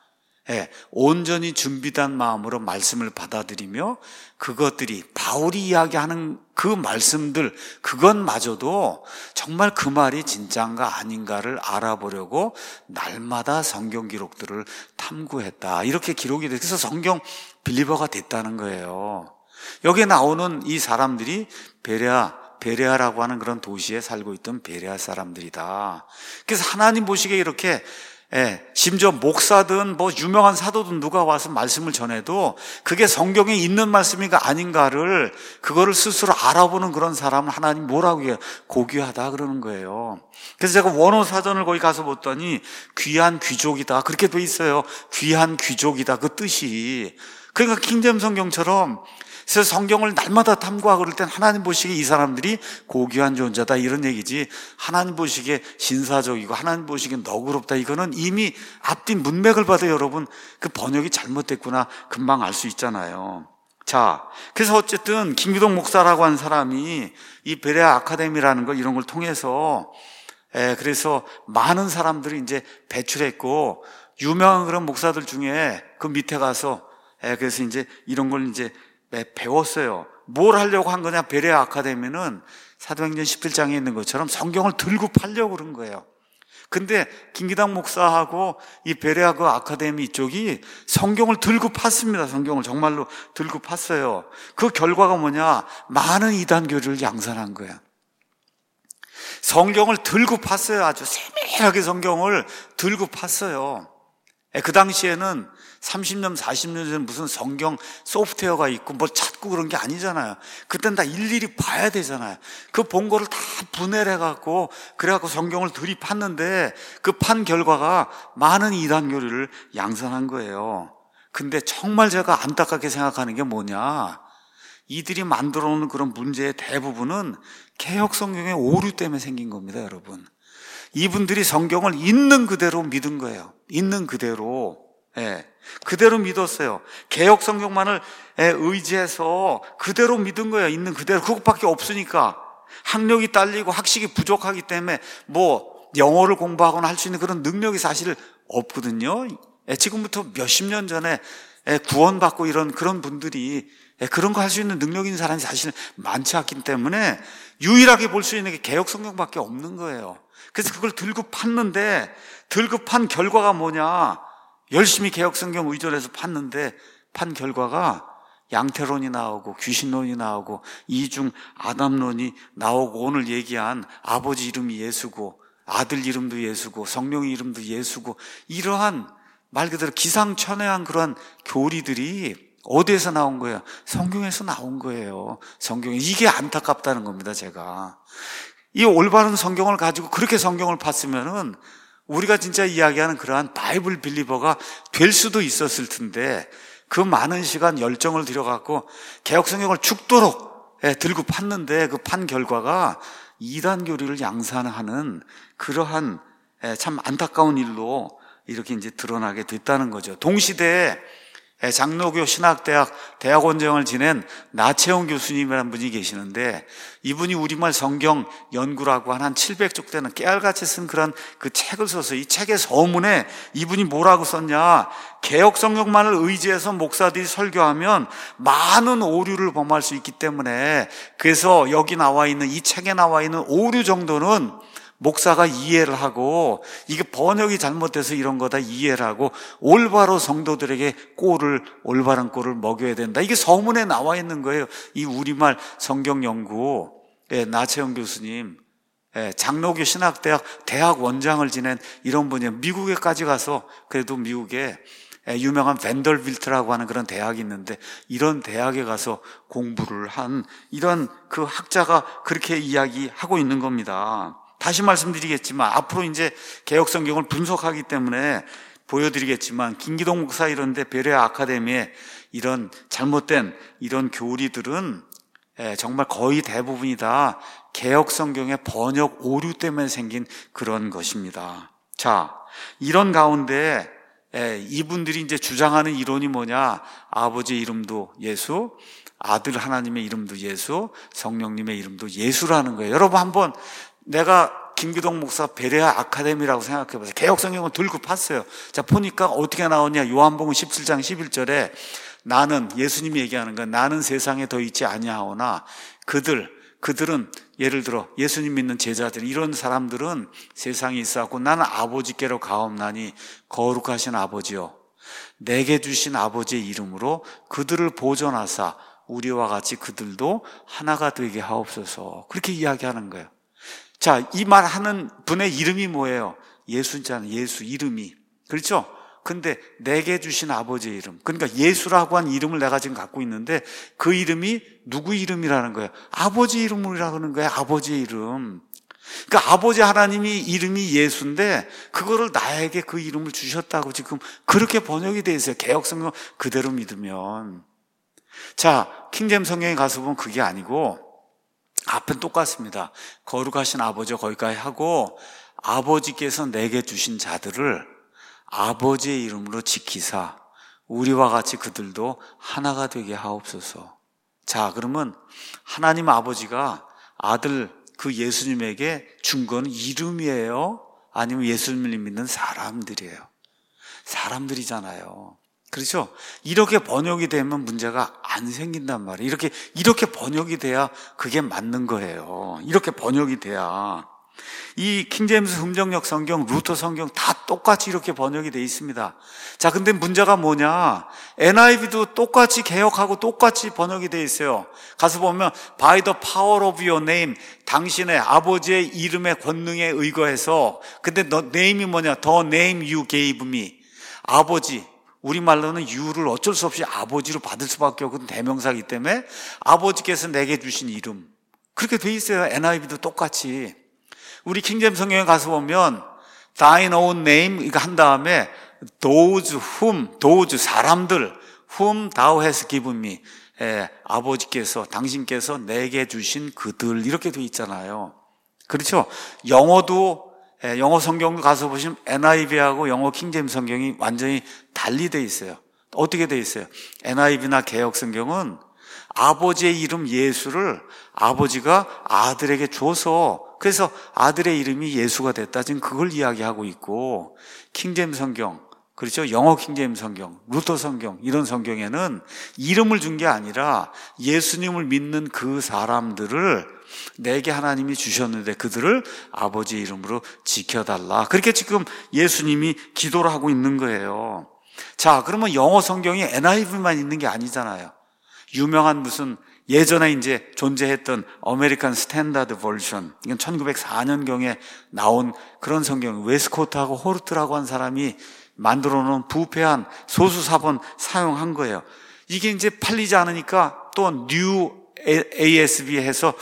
예, 온전히 준비된 마음으로 말씀을 받아들이며 그것들이 바울이 이야기하는 그 말씀들 그것마저도 정말 그 말이 진짜인가 아닌가를 알아보려고 날마다 성경 기록들을 탐구했다. 이렇게 기록이 돼서 성경 빌리버가 됐다는 거예요. 여기에 나오는 이 사람들이 베레아, 베레아라고 하는 그런 도시에 살고 있던 베레아 사람들이다. 그래서 하나님 보시기에 이렇게 예, 심지어 목사든 뭐 유명한 사도든 누가 와서 말씀을 전해도 그게 성경에 있는 말씀인가 아닌가를 그거를 스스로 알아보는 그런 사람은 하나님 뭐라고 해요? 고귀하다 그러는 거예요. 그래서 제가 원어 사전을 거기 가서 봤더니 귀한 귀족이다 그렇게 돼 있어요. 귀한 귀족이다 그 뜻이. 그러니까 킹잼 성경처럼 그래서 성경을 날마다 탐구하고 그럴 땐 하나님 보시기에 이 사람들이 고귀한 존재다 이런 얘기지, 하나님 보시기에 신사적이고 하나님 보시기에 너그럽다 이거는 이미 앞뒤 문맥을 봐도 여러분 그 번역이 잘못됐구나 금방 알 수 있잖아요. 자, 그래서 어쨌든 김기동 목사라고 한 사람이 이 베레아 아카데미라는 걸 이런 걸 통해서 에, 그래서 많은 사람들이 이제 배출했고 유명한 그런 목사들 중에 그 밑에 가서 에, 그래서 이제 이런 걸 이제 배웠어요. 뭘 하려고 한 거냐? 베레아 아카데미는 사도행전 십칠 장에 있는 것처럼 성경을 들고 팔려고 그런 거예요. 근데 김기당 목사하고 이 베레아 그 아카데미 쪽이 성경을 들고 팠습니다. 성경을 정말로 들고 팠어요. 그 결과가 뭐냐? 많은 이단 교리를 양산한 거예요. 성경을 들고 팠어요. 아주 세밀하게 성경을 들고 팠어요. 그 당시에는 삼십 년, 사십 년 전에 무슨 성경 소프트웨어가 있고 뭐 찾고 그런 게 아니잖아요. 그땐 다 일일이 봐야 되잖아요. 그 본 거를 다 분해를 해갖고 그래갖고 성경을 들이팠는데 그 판 결과가 많은 이단 교리를 양산한 거예요. 근데 정말 제가 안타깝게 생각하는 게 뭐냐, 이들이 만들어 놓은 그런 문제의 대부분은 개역 성경의 오류 때문에 생긴 겁니다, 여러분. 이분들이 성경을 있는 그대로 믿은 거예요. 있는 그대로. 예, 그대로 믿었어요. 개역 성경만을 의지해서 그대로 믿은 거예요. 있는 그대로. 그것밖에 없으니까. 학력이 딸리고 학식이 부족하기 때문에 뭐 영어를 공부하거나 할 수 있는 그런 능력이 사실 없거든요. 예, 지금부터 몇십 년 전에 구원받고 이런 그런 분들이 그런 거 할 수 있는 능력 있는 사람이 사실 많지 않기 때문에 유일하게 볼 수 있는 게 개역 성경밖에 없는 거예요. 그래서 그걸 들고 팠는데 들고 판 결과가 뭐냐, 열심히 개역 성경 의존해서 팠는데 판 결과가 양태론이 나오고 귀신론이 나오고 이중 아담론이 나오고 오늘 얘기한 아버지 이름이 예수고 아들 이름도 예수고 성령의 이름도 예수고 이러한 말 그대로 기상천외한 그런 교리들이 어디에서 나온 거예요? 성경에서 나온 거예요. 성경에. 이게 안타깝다는 겁니다, 제가. 이 올바른 성경을 가지고 그렇게 성경을 팠으면은 우리가 진짜 이야기하는 그러한 바이블 빌리버가 될 수도 있었을 텐데 그 많은 시간 열정을 들여갖고 개역 성경을 죽도록 들고 팠는데 그 판 결과가 이단 교리를 양산하는 그러한 참 안타까운 일로 이렇게 이제 드러나게 됐다는 거죠. 동시대에 장로교 신학대학 대학원장을 지낸 나채홍 교수님이라는 분이 계시는데 이분이 우리말 성경 연구라고 한 한 칠백 쪽 되는 깨알같이 쓴 그런 그 책을 써서 이 책의 서문에 이분이 뭐라고 썼냐, 개역 성경만을 의지해서 목사들이 설교하면 많은 오류를 범할 수 있기 때문에 그래서 여기 나와 있는 이 책에 나와 있는 오류 정도는 목사가 이해를 하고 이게 번역이 잘못돼서 이런 거다 이해를 하고 올바로 성도들에게 꼴을 올바른 꼴을 먹여야 된다. 이게 서문에 나와 있는 거예요. 이 우리말 성경 연구 예, 나채영 교수님 예, 장로교 신학대학 대학 원장을 지낸 이런 분이에요. 미국에까지 가서 그래도 미국에 예, 유명한 벤덜빌트라고 하는 그런 대학이 있는데 이런 대학에 가서 공부를 한 이런 그 학자가 그렇게 이야기하고 있는 겁니다. 다시 말씀드리겠지만 앞으로 이제 개역 성경을 분석하기 때문에 보여드리겠지만 김기동 목사 이런데 베레아 아카데미에 이런 잘못된 이런 교리들은 정말 거의 대부분이 다 개역 성경의 번역 오류 때문에 생긴 그런 것입니다. 자, 이런 가운데 이분들이 이제 주장하는 이론이 뭐냐, 아버지 이름도 예수, 아들 하나님의 이름도 예수, 성령님의 이름도 예수라는 거예요. 여러분 한번 내가 김기동 목사 베레아 아카데미라고 생각해보세요. 개혁성경을 들고 팠어요. 자, 보니까 어떻게 나오냐. 요한복음 십칠 장 십일 절에 나는, 예수님이 얘기하는 건 나는 세상에 더 있지 아니하오나 그들, 그들은 예를 들어 예수님 믿는 제자들, 이런 사람들은 세상에 있어갖고 나는 아버지께로 가옵나니 거룩하신 아버지요, 내게 주신 아버지의 이름으로 그들을 보존하사 우리와 같이 그들도 하나가 되게 하옵소서. 그렇게 이야기하는 거예요. 자, 이 말 하는 분의 이름이 뭐예요? 예수잖아요. 예수 이름이. 그렇죠? 근데 내게 주신 아버지의 이름, 그러니까 예수라고 한 이름을 내가 지금 갖고 있는데 그 이름이 누구 이름이라는 거예요? 아버지 이름이라고 하는 거예요. 아버지의 이름. 그러니까 아버지 하나님이 이름이 예수인데 그거를 나에게 그 이름을 주셨다고 지금 그렇게 번역이 되어 있어요. 개혁성경 그대로 믿으면. 자, 킹제임 성경에 가서 보면 그게 아니고 앞은 똑같습니다. 거룩하신 아버지와 거기까지 하고 아버지께서 내게 주신 자들을 아버지의 이름으로 지키사 우리와 같이 그들도 하나가 되게 하옵소서. 자, 그러면 하나님 아버지가 아들 그 예수님에게 준 건 이름이에요? 아니면 예수님을 믿는 사람들이에요? 사람들이잖아요. 그렇죠? 이렇게 번역이 되면 문제가 안 생긴단 말이에요. 이렇게, 이렇게 번역이 돼야 그게 맞는 거예요. 이렇게 번역이 돼야. 이 킹제임스 흥정역 성경, 루터 성경 다 똑같이 이렇게 번역이 돼 있습니다. 자, 근데 문제가 뭐냐? 엔아이브이도 똑같이 개혁하고 똑같이 번역이 돼 있어요. 가서 보면 by the power of your name, 당신의 아버지의 이름의 권능에 의거해서. 근데 너 name이 뭐냐? the name you gave me. 아버지, 우리말로는 you를 어쩔 수 없이 아버지로 받을 수밖에 없거든. 대명사이기 때문에 아버지께서 내게 주신 이름, 그렇게 돼 있어요. 엔아이브이도 똑같이. 우리 킹제임 성경에 가서 보면 thine own name 이거 한 다음에 those whom, those 사람들, whom thou hast given me, 예, 아버지께서, 당신께서 내게 주신 그들, 이렇게 돼 있잖아요. 그렇죠? 영어도, 예, 영어 성경도 가서 보시면 엔아이브이하고 영어 킹제임 성경이 완전히 달리 돼 있어요. 어떻게 돼 있어요? 엔아이브이나 개혁 성경은 아버지의 이름 예수를 아버지가 아들에게 줘서, 그래서 아들의 이름이 예수가 됐다, 지금 그걸 이야기하고 있고, 킹제임 성경, 그렇죠? 영어 킹제임 성경, 루터 성경, 이런 성경에는 이름을 준 게 아니라 예수님을 믿는 그 사람들을 내게 하나님이 주셨는데 그들을 아버지의 이름으로 지켜달라, 그렇게 지금 예수님이 기도를 하고 있는 거예요. 자, 그러면 영어 성경이 엔아이브이만 있는 게 아니잖아요. 유명한 무슨 예전에 이제 존재했던 아메리칸 스탠다드 버전, 이건 천구백사 년경에 나온 그런 성경, 웨스코트하고 호르트라고 한 사람이 만들어 놓은 부패한 소수사본 사용한 거예요. 이게 이제 팔리지 않으니까 또 뉴 에이에스비 해서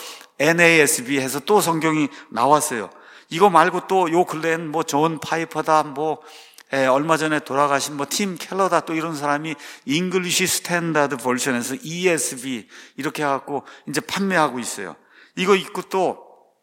엔에이에스비 해서 또 성경이 나왔어요. 이거 말고 또 요 근래엔 뭐 존 파이퍼다, 뭐 예, 얼마 전에 돌아가신 뭐 팀 켈러다, 또 이런 사람이 잉글리시 스탠다드 버전에서 이에스비 이렇게 해갖고 이제 판매하고 있어요. 이거 있고 또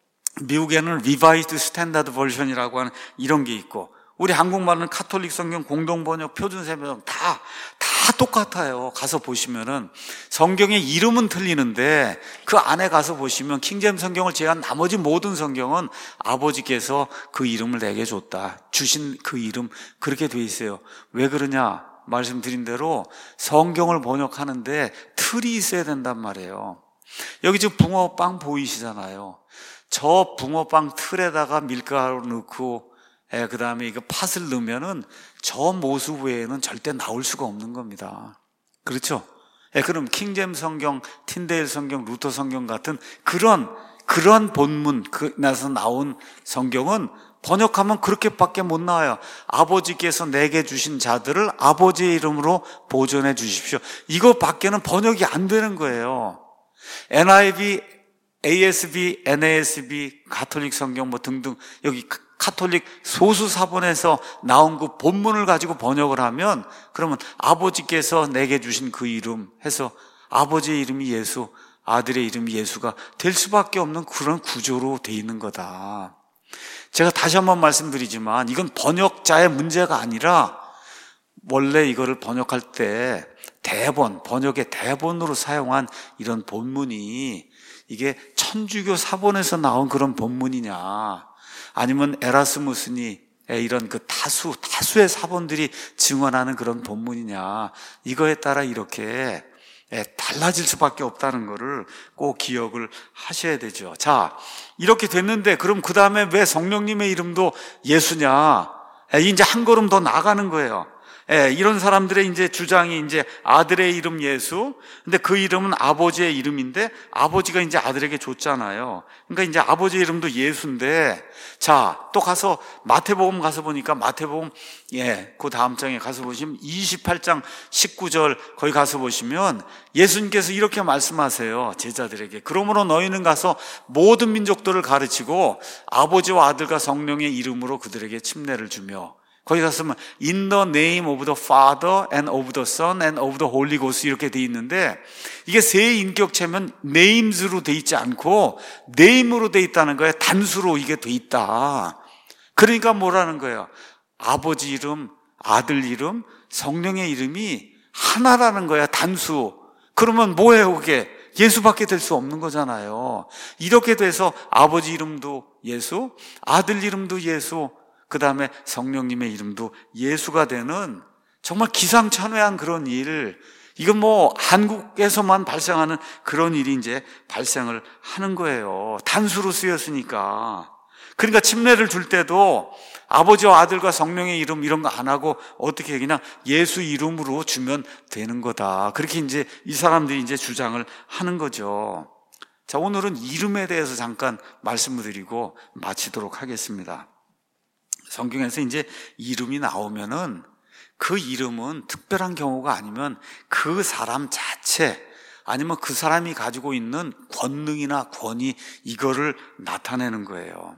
미국에는 리바이스드 스탠다드 버전이라고 하는 이런 게 있고, 우리 한국말은 카톨릭 성경 공동번역, 표준세번역 다, 다 똑같아요. 가서 보시면은 성경의 이름은 틀리는데 그 안에 가서 보시면 킹제임 성경을 제한 나머지 모든 성경은 아버지께서 그 이름을 내게 줬다, 주신 그 이름, 그렇게 돼 있어요. 왜 그러냐? 말씀드린 대로 성경을 번역하는데 틀이 있어야 된단 말이에요. 여기 지금 붕어빵 보이시잖아요. 저 붕어빵 틀에다가 밀가루 넣고 예, 그 다음에 이거 팥을 넣으면은 저 모습 외에는 절대 나올 수가 없는 겁니다. 그렇죠? 예, 그럼 킹제임 성경, 틴데일 성경, 루터 성경 같은 그런, 그런 본문, 그, 나서 나온 성경은 번역하면 그렇게밖에 못 나와요. 아버지께서 내게 주신 자들을 아버지의 이름으로 보존해 주십시오. 이거 밖에는 번역이 안 되는 거예요. 엔아이브이, 에이에스비, 엔에이에스비, 가톨릭 성경 뭐 등등, 여기 카톨릭 소수 사본에서 나온 그 본문을 가지고 번역을 하면, 그러면 아버지께서 내게 주신 그 이름 해서 아버지의 이름이 예수, 아들의 이름이 예수가 될 수밖에 없는 그런 구조로 돼 있는 거다. 제가 다시 한번 말씀드리지만 이건 번역자의 문제가 아니라 원래 이거를 번역할 때 대본, 번역의 대본으로 사용한 이런 본문이 이게 천주교 사본에서 나온 그런 본문이냐, 아니면 에라스무스니 이런 그 다수, 다수의 사본들이 증언하는 그런 본문이냐, 이거에 따라 이렇게 달라질 수밖에 없다는 것을 꼭 기억을 하셔야 되죠. 자, 이렇게 됐는데 그럼 그 다음에 왜 성령님의 이름도 예수냐? 이제 한 걸음 더 나가는 거예요. 예, 이런 사람들의 이제 주장이 이제 아들의 이름 예수. 근데 그 이름은 아버지의 이름인데 아버지가 이제 아들에게 줬잖아요. 그러니까 이제 아버지 이름도 예수인데, 자, 또 가서 마태복음 가서 보니까 마태복음, 예, 그 다음 장에 가서 보시면 이십팔 장 십구 절 거기 가서 보시면 예수님께서 이렇게 말씀하세요. 제자들에게. 그러므로 너희는 가서 모든 민족들을 가르치고 아버지와 아들과 성령의 이름으로 그들에게 침례를 주며, 거기 갔으면 In the name of the Father and of the Son and of the Holy Ghost 이렇게 돼 있는데, 이게 세 인격체면 names로 돼 있지 않고 name으로 돼 있다는 거예요. 단수로 이게 돼 있다. 그러니까 뭐라는 거예요? 아버지 이름, 아들 이름, 성령의 이름이 하나라는 거야. 단수. 그러면 뭐예요 그게? 예수밖에 될 수 없는 거잖아요. 이렇게 돼서 아버지 이름도 예수, 아들 이름도 예수, 그 다음에 성령님의 이름도 예수가 되는 정말 기상천외한 그런 일, 이건 뭐 한국에서만 발생하는 그런 일이 이제 발생을 하는 거예요. 단수로 쓰였으니까. 그러니까 침례를 줄 때도 아버지와 아들과 성령의 이름 이런 거 안 하고 어떻게 그냥 예수 이름으로 주면 되는 거다. 그렇게 이제 이 사람들이 이제 주장을 하는 거죠. 자, 오늘은 이름에 대해서 잠깐 말씀을 드리고 마치도록 하겠습니다. 성경에서 이제 이름이 나오면은 그 이름은 특별한 경우가 아니면 그 사람 자체, 아니면 그 사람이 가지고 있는 권능이나 권위, 이거를 나타내는 거예요.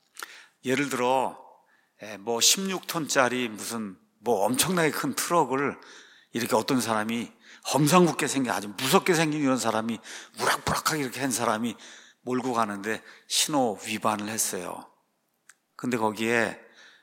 예를 들어 뭐 십육 톤짜리 무슨 뭐 엄청나게 큰 트럭을 이렇게 어떤 사람이 험상궂게 생긴, 아주 무섭게 생긴 이런 사람이 우락부락하게 이렇게 한 사람이 몰고 가는데 신호 위반을 했어요. 근데 거기에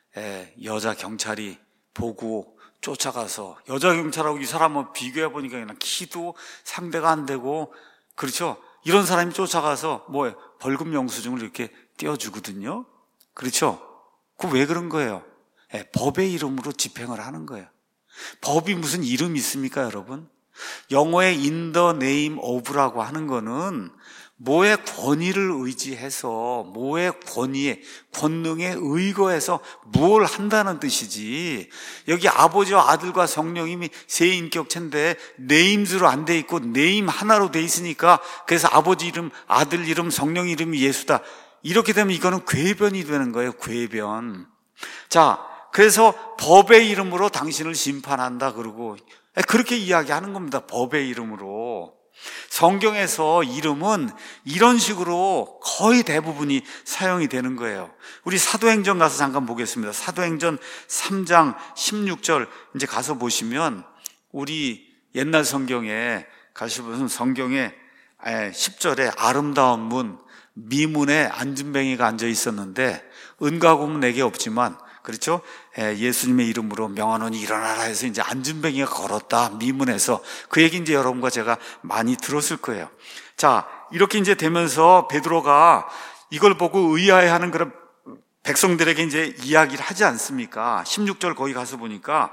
여자 경찰이 보고 쫓아가서, 여자 경찰하고 이 사람을 비교해 보니까 그냥 키도 상대가 안 되고, 그렇죠? 이런 사람이 쫓아가서 뭐 벌금 영수증을 이렇게 띄워주거든요. 그렇죠? 그 왜 그런 거예요? 예, 법의 이름으로 집행을 하는 거예요. 법이 무슨 이름이 있습니까, 여러분? 영어의 in the name of라고 하는 거는 뭐의 권위를 의지해서, 뭐의 권위에, 권능에 의거해서 뭘 한다는 뜻이지, 여기 아버지와 아들과 성령님이 세 인격체인데 네임즈로 안 돼 있고 네임 하나로 돼 있으니까 그래서 아버지 이름, 아들 이름, 성령 이름이 예수다, 이렇게 되면 이거는 궤변이 되는 거예요. 궤변. 자, 그래서 법의 이름으로 당신을 심판한다 그러고 그렇게 이야기하는 겁니다. 법의 이름으로. 성경에서 이름은 이런 식으로 거의 대부분이 사용이 되는 거예요. 우리 사도행전 가서 잠깐 보겠습니다. 사도행전 삼 장 십육 절 이제 가서 보시면, 우리 옛날 성경에 가시면 성경에 십 절에 아름다운 문, 미문에 앉은뱅이가 앉아 있었는데 은과 금은 내게 없지만, 그렇죠? 예수님의 이름으로 명하노니 일어나라 해서 이제 앉은뱅이가 걸었다, 미문에서. 그 얘기 이제 여러분과 제가 많이 들었을 거예요. 자, 이렇게 이제 되면서 베드로가 이걸 보고 의아해하는 그런 백성들에게 이제 이야기를 하지 않습니까? 십육 절 거기 가서 보니까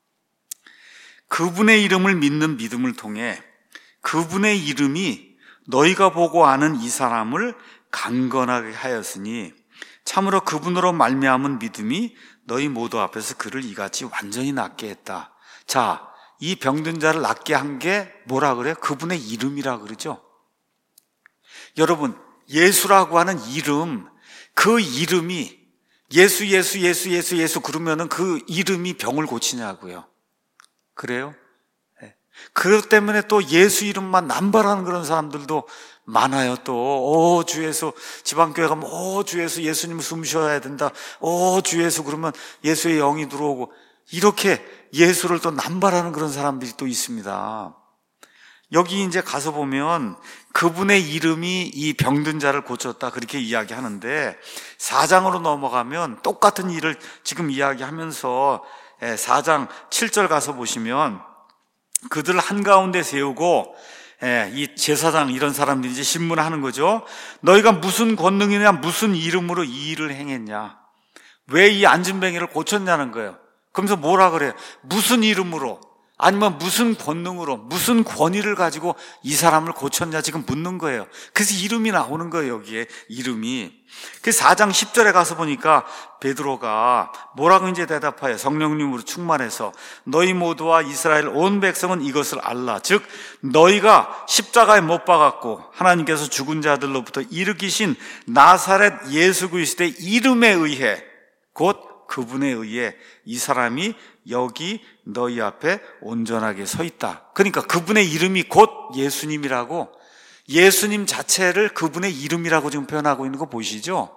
그분의 이름을 믿는 믿음을 통해 그분의 이름이 너희가 보고 아는 이 사람을 강건하게 하였으니 참으로 그분으로 말미암은 믿음이 너희 모두 앞에서 그를 이같이 완전히 낫게 했다. 자, 이 병든 자를 낫게 한 게 뭐라 그래요? 그분의 이름이라 그러죠. 여러분, 예수라고 하는 이름, 그 이름이 예수 예수 예수 예수 예수 그러면은 그 이름이 병을 고치냐고요. 그래요? 네. 그것 때문에 또 예수 이름만 남발하는 그런 사람들도 많아요. 또, 오, 주 예수, 지방교회 가면, 오, 주 예수, 예수님 숨 쉬어야 된다. 오, 주 예수, 그러면 예수의 영이 들어오고, 이렇게 예수를 또 남발하는 그런 사람들이 또 있습니다. 여기 이제 가서 보면 그분의 이름이 이 병든 자를 고쳤다, 그렇게 이야기하는데, 사 장으로 넘어가면 똑같은 일을 지금 이야기하면서 사 장 칠 절 가서 보시면, 그들 한가운데 세우고 예, 이 제사장 이런 사람들이 이제 신문하는 거죠. 너희가 무슨 권능이냐, 무슨 이름으로 이 일을 행했냐, 왜 이 안진뱅이를 고쳤냐는 거예요. 그러면서 뭐라 그래요? 무슨 이름으로, 아니면 무슨 권능으로, 무슨 권위를 가지고 이 사람을 고쳤냐 지금 묻는 거예요. 그래서 이름이 나오는 거예요. 여기에 이름이. 그 사 장 십 절에 가서 보니까 베드로가 뭐라고 이제 대답하여 성령님으로 충만해서 너희 모두와 이스라엘 온 백성은 이것을 알라. 즉 너희가 십자가에 못 박았고 하나님께서 죽은 자들로부터 일으키신 나사렛 예수 그리스도의 이름에 의해, 곧 그분에 의해 이 사람이 여기 너희 앞에 온전하게 서 있다. 그러니까 그분의 이름이 곧 예수님이라고, 예수님 자체를 그분의 이름이라고 지금 표현하고 있는 거 보이시죠?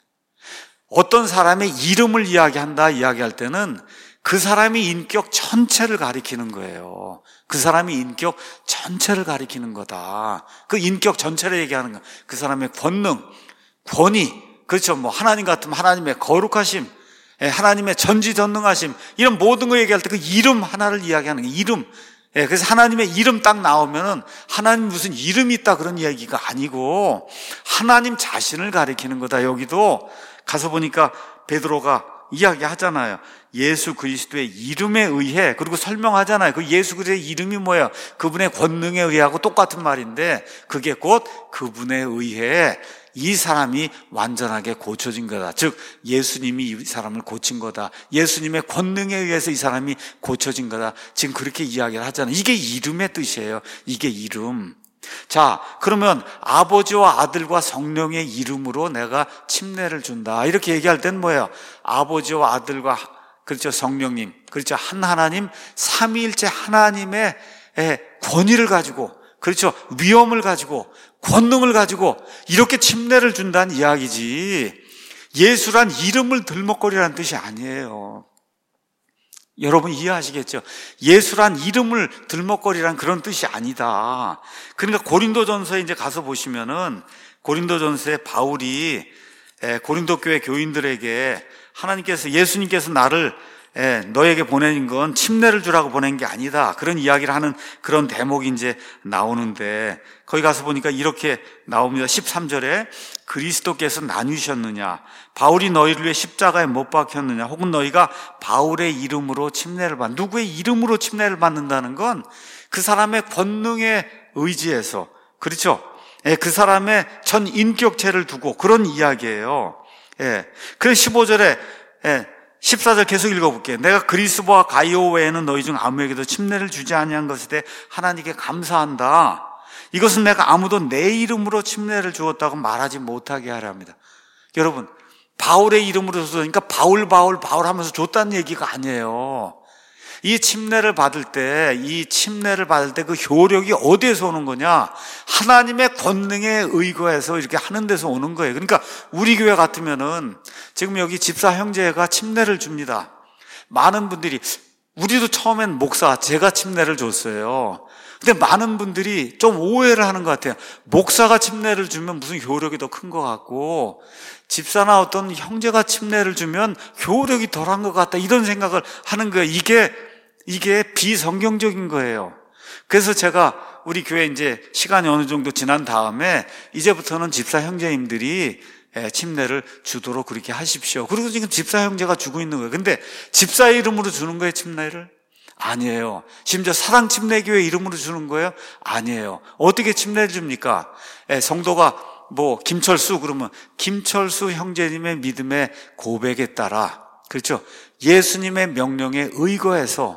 어떤 사람의 이름을 이야기한다 이야기할 때는 그 사람의 인격 전체를 가리키는 거예요. 그 사람의 인격 전체를 가리키는 거다. 그 인격 전체를 얘기하는 거야. 그 사람의 권능, 권위, 그렇죠. 뭐 하나님 같으면 하나님의 거룩하심, 하나님의 전지전능하심, 이런 모든 거 얘기할 때 그 이름 하나를 이야기하는 거예요. 이름. 예, 그래서 하나님의 이름 딱 나오면은 하나님 무슨 이름이 있다 그런 이야기가 아니고 하나님 자신을 가리키는 거다. 여기도 가서 보니까 베드로가 이야기하잖아요. 예수 그리스도의 이름에 의해, 그리고 설명하잖아요. 그 예수 그리스도의 이름이 뭐예요? 그분의 권능에 의하고 똑같은 말인데 그게 곧 그분에 의해 이 사람이 완전하게 고쳐진 거다. 즉 예수님이 이 사람을 고친 거다. 예수님의 권능에 의해서 이 사람이 고쳐진 거다. 지금 그렇게 이야기를 하잖아요. 이게 이름의 뜻이에요. 이게 이름. 자, 그러면 아버지와 아들과 성령의 이름으로 내가 침례를 준다, 이렇게 얘기할 때는 뭐예요? 아버지와 아들과, 그렇죠, 성령님, 그렇죠, 한 하나님, 삼위일체 하나님의 권위를 가지고, 그렇죠, 위엄을 가지고, 권능을 가지고 이렇게 침례를 준다는 이야기지, 예수란 이름을 들먹거리라는 뜻이 아니에요. 여러분 이해하시겠죠? 예수란 이름을 들먹거리란 그런 뜻이 아니다. 그러니까 고린도전서에 이제 가서 보시면은, 고린도전서에 바울이 고린도 교회 교인들에게 하나님께서, 예수님께서 나를 너에게 보낸 건 침례를 주라고 보낸 게 아니다, 그런 이야기를 하는 그런 대목이 이제 나오는데, 거기 가서 보니까 이렇게 나옵니다. 십삼 절에 그리스도께서 나누셨느냐, 바울이 너희를 위해 십자가에 못 박혔느냐, 혹은 너희가 바울의 이름으로 침례를 받, 누구의 이름으로 침례를 받는다는 건 그 사람의 권능에 의지해서, 그렇죠, 예, 그 사람의 전 인격체를 두고 그런 이야기예요. 예. 그래서 십오 절에, 예, 십사 절 계속 읽어볼게요. 내가 그리스도와 가이오 외에는 너희 중 아무에게도 침례를 주지 아니한 것에 대해 하나님께 감사한다. 이것은 내가 아무도 내 이름으로 침례를 주었다고 말하지 못하게 하려 합니다. 여러분, 바울의 이름으로 줬으니까 바울 바울 바울 하면서 줬다는 얘기가 아니에요. 이 침례를 받을 때, 이 침례를 받을 때 그 효력이 어디에서 오는 거냐? 하나님의 권능에 의거해서 이렇게 하는 데서 오는 거예요. 그러니까 우리 교회 같으면은 지금 여기 집사 형제가 침례를 줍니다. 많은 분들이, 우리도 처음엔 목사 제가 침례를 줬어요. 근데 많은 분들이 좀 오해를 하는 것 같아요. 목사가 침례를 주면 무슨 효력이 더 큰 것 같고, 집사나 어떤 형제가 침례를 주면 효력이 덜한 것 같다, 이런 생각을 하는 거예요. 이게 이게 비성경적인 거예요. 그래서 제가 우리 교회 이제 시간이 어느 정도 지난 다음에 이제부터는 집사 형제님들이 침례를 주도록 그렇게 하십시오. 그리고 지금 집사 형제가 주고 있는 거예요. 근데 집사의 이름으로 주는 거예요, 침례를? 아니에요. 심지어 사랑 침례교회 이름으로 주는 거예요? 아니에요. 어떻게 침례를 줍니까? 성도가 뭐 김철수 그러면 김철수 형제님의 믿음의 고백에 따라, 그렇죠, 예수님의 명령에 의거해서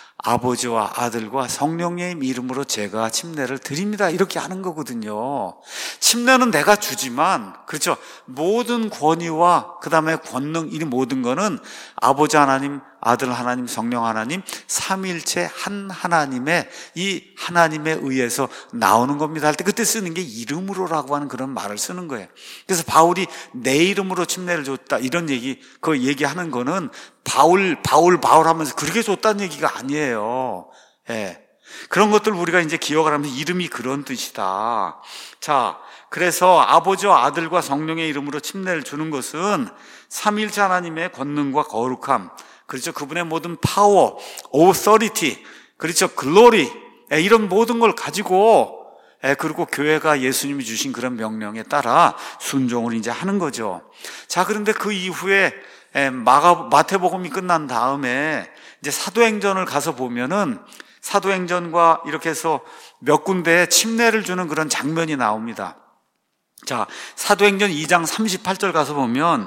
아버지와 아들과 성령님 이름으로 제가 침례를 드립니다, 이렇게 하는 거거든요. 침례는 내가 주지만, 그렇죠, 모든 권위와 그 다음에 권능, 이 모든 거는 아버지 하나님, 아들 하나님, 성령 하나님, 삼위일체 한 하나님의, 이 하나님에 의해서 나오는 겁니다 할 때 그때 쓰는 게 이름으로라고 하는 그런 말을 쓰는 거예요. 그래서 바울이 내 이름으로 침례를 줬다, 이런 얘기, 그 얘기하는 거는 바울 바울 바울 하면서 그렇게 줬다는 얘기가 아니에요. 예. 그런 것들 우리가 이제 기억을 하면서 이름이 그런 뜻이다. 자, 그래서 아버지와 아들과 성령의 이름으로 침례를 주는 것은 삼위일체 하나님의 권능과 거룩함, 그렇죠, 그분의 모든 파워, authority, 그렇죠, glory, 이런 모든 걸 가지고 예, 그리고 교회가 예수님이 주신 그런 명령에 따라 순종을 이제 하는 거죠. 자, 그런데 그 이후에 예, 마가, 마태복음이 끝난 다음에 이제 사도행전을 가서 보면은 사도행전과 이렇게 해서 몇 군데에 침례를 주는 그런 장면이 나옵니다. 자, 사도행전 이 장 삼십팔 절 가서 보면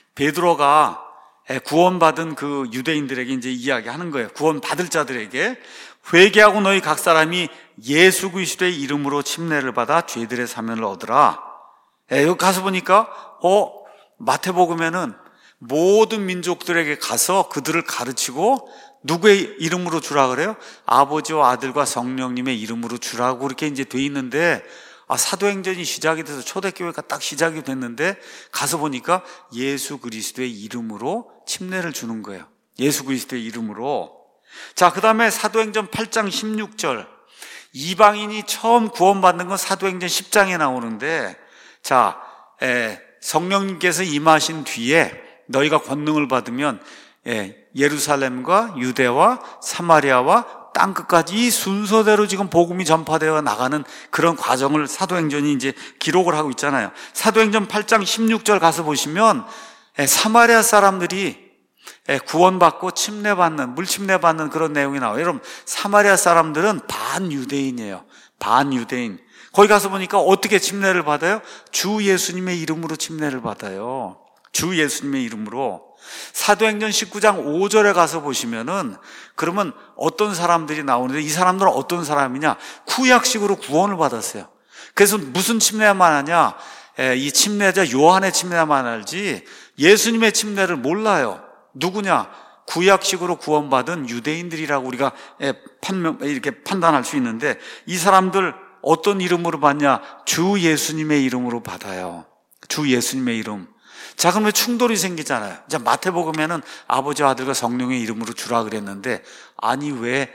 베드로가 구원받은 그 유대인들에게 이제 이야기하는 거예요. 구원받을 자들에게 회개하고 너희 각 사람이 예수 그리스도의 이름으로 침례를 받아 죄들의 사면을 얻으라. 예, 여기 가서 보니까 어 마태복음에는 모든 민족들에게 가서 그들을 가르치고 누구의 이름으로 주라 그래요? 아버지와 아들과 성령님의 이름으로 주라고 이렇게 이제 돼 있는데, 아, 사도행전이 시작이 돼서 초대교회가 딱 시작이 됐는데 가서 보니까 예수 그리스도의 이름으로 침례를 주는 거예요. 예수 그리스도의 이름으로. 자, 그 다음에 사도행전 팔 장 십육 절, 이방인이 처음 구원받는 건 사도행전 십 장에 나오는데, 자, 에, 성령님께서 임하신 뒤에 너희가 권능을 받으면 예, 예루살렘과 유대와 사마리아와 땅끝까지 이 순서대로 지금 복음이 전파되어 나가는 그런 과정을 사도행전이 이제 기록을 하고 있잖아요. 사도행전 팔 장 십육 절 가서 보시면 예, 사마리아 사람들이 예, 구원받고 침례받는, 물침례받는 그런 내용이 나와요. 여러분, 사마리아 사람들은 반유대인이에요. 반유대인. 거기 가서 보니까 어떻게 침례를 받아요? 주 예수님의 이름으로 침례를 받아요. 주 예수님의 이름으로. 사도행전 십구 장 오 절에 가서 보시면은 그러면 어떤 사람들이 나오는데, 이 사람들은 어떤 사람이냐? 구약식으로 구원을 받았어요. 그래서 무슨 침례만 하냐? 에, 이 침례자 요한의 침례만 알지 예수님의 침례를 몰라요. 누구냐? 구약식으로 구원받은 유대인들이라고 우리가 판명, 이렇게 판단할 수 있는데, 이 사람들 어떤 이름으로 받냐? 주 예수님의 이름으로 받아요. 주 예수님의 이름. 자, 그러면 충돌이 생기잖아요. 자, 마태복음에는 아버지와 아들과 성령의 이름으로 주라 그랬는데, 아니 왜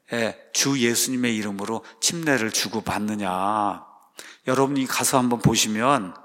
주 예수님의 이름으로 침례를 주고 받느냐? 여러분이 가서 한번 보시면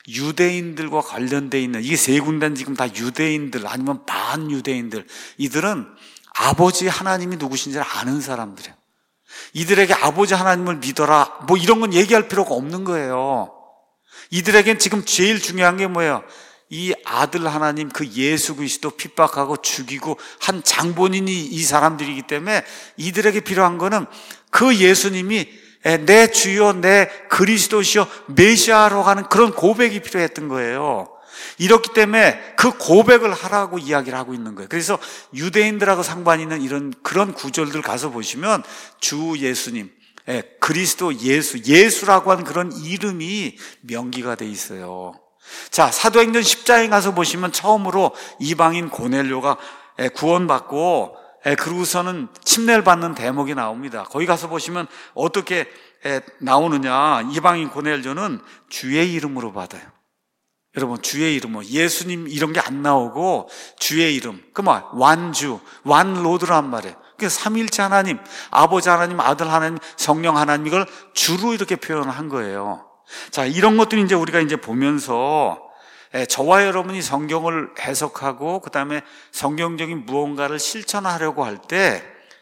유대인들과 관련되어 있는, 이게 세 군데는 지금 다 유대인들 아니면 반유대인들, 이들은 아버지 하나님이 누구신지 아는 사람들이에요. 이들에게 아버지 하나님을 믿어라 뭐 이런 건 얘기할 필요가 없는 거예요. 이들에겐 지금 제일 중요한 게 뭐예요? 이 아들 하나님, 그 예수 그리스도 핍박하고 죽이고 한 장본인이 이 사람들이기 때문에 이들에게 필요한 거는 그 예수님이 내 주여, 내 그리스도시여, 메시아로 가는 그런 고백이 필요했던 거예요. 이렇기 때문에 그 고백을 하라고 이야기를 하고 있는 거예요. 그래서 유대인들하고 상관 있는 이런 그런 구절들 가서 보시면 주 예수님, 그리스도 예수, 예수라고 하는 그런 이름이 명기가 돼 있어요. 자, 사도행전 십 장에 가서 보시면 처음으로 이방인 고넬료가 구원받고 그러고서는 침례를 받는 대목이 나옵니다. 거기 가서 보시면 어떻게 나오느냐? 이방인 고넬료는 주의 이름으로 받아요. 여러분, 주의 이름으로, 예수님 이런 게 안 나오고 주의 이름, 그 뭐 완주, 완로드란 말이에요. 그 삼위일체 하나님, 아버지 하나님, 아들 하나님, 성령 하나님, 이걸 주로 이렇게 표현을 한 거예요. 자, 이런 것들이 이제 우리가 이제 보면서 저와 여러분이 성경을 해석하고 그 다음에 성경적인 무언가를 실천하려고 할 때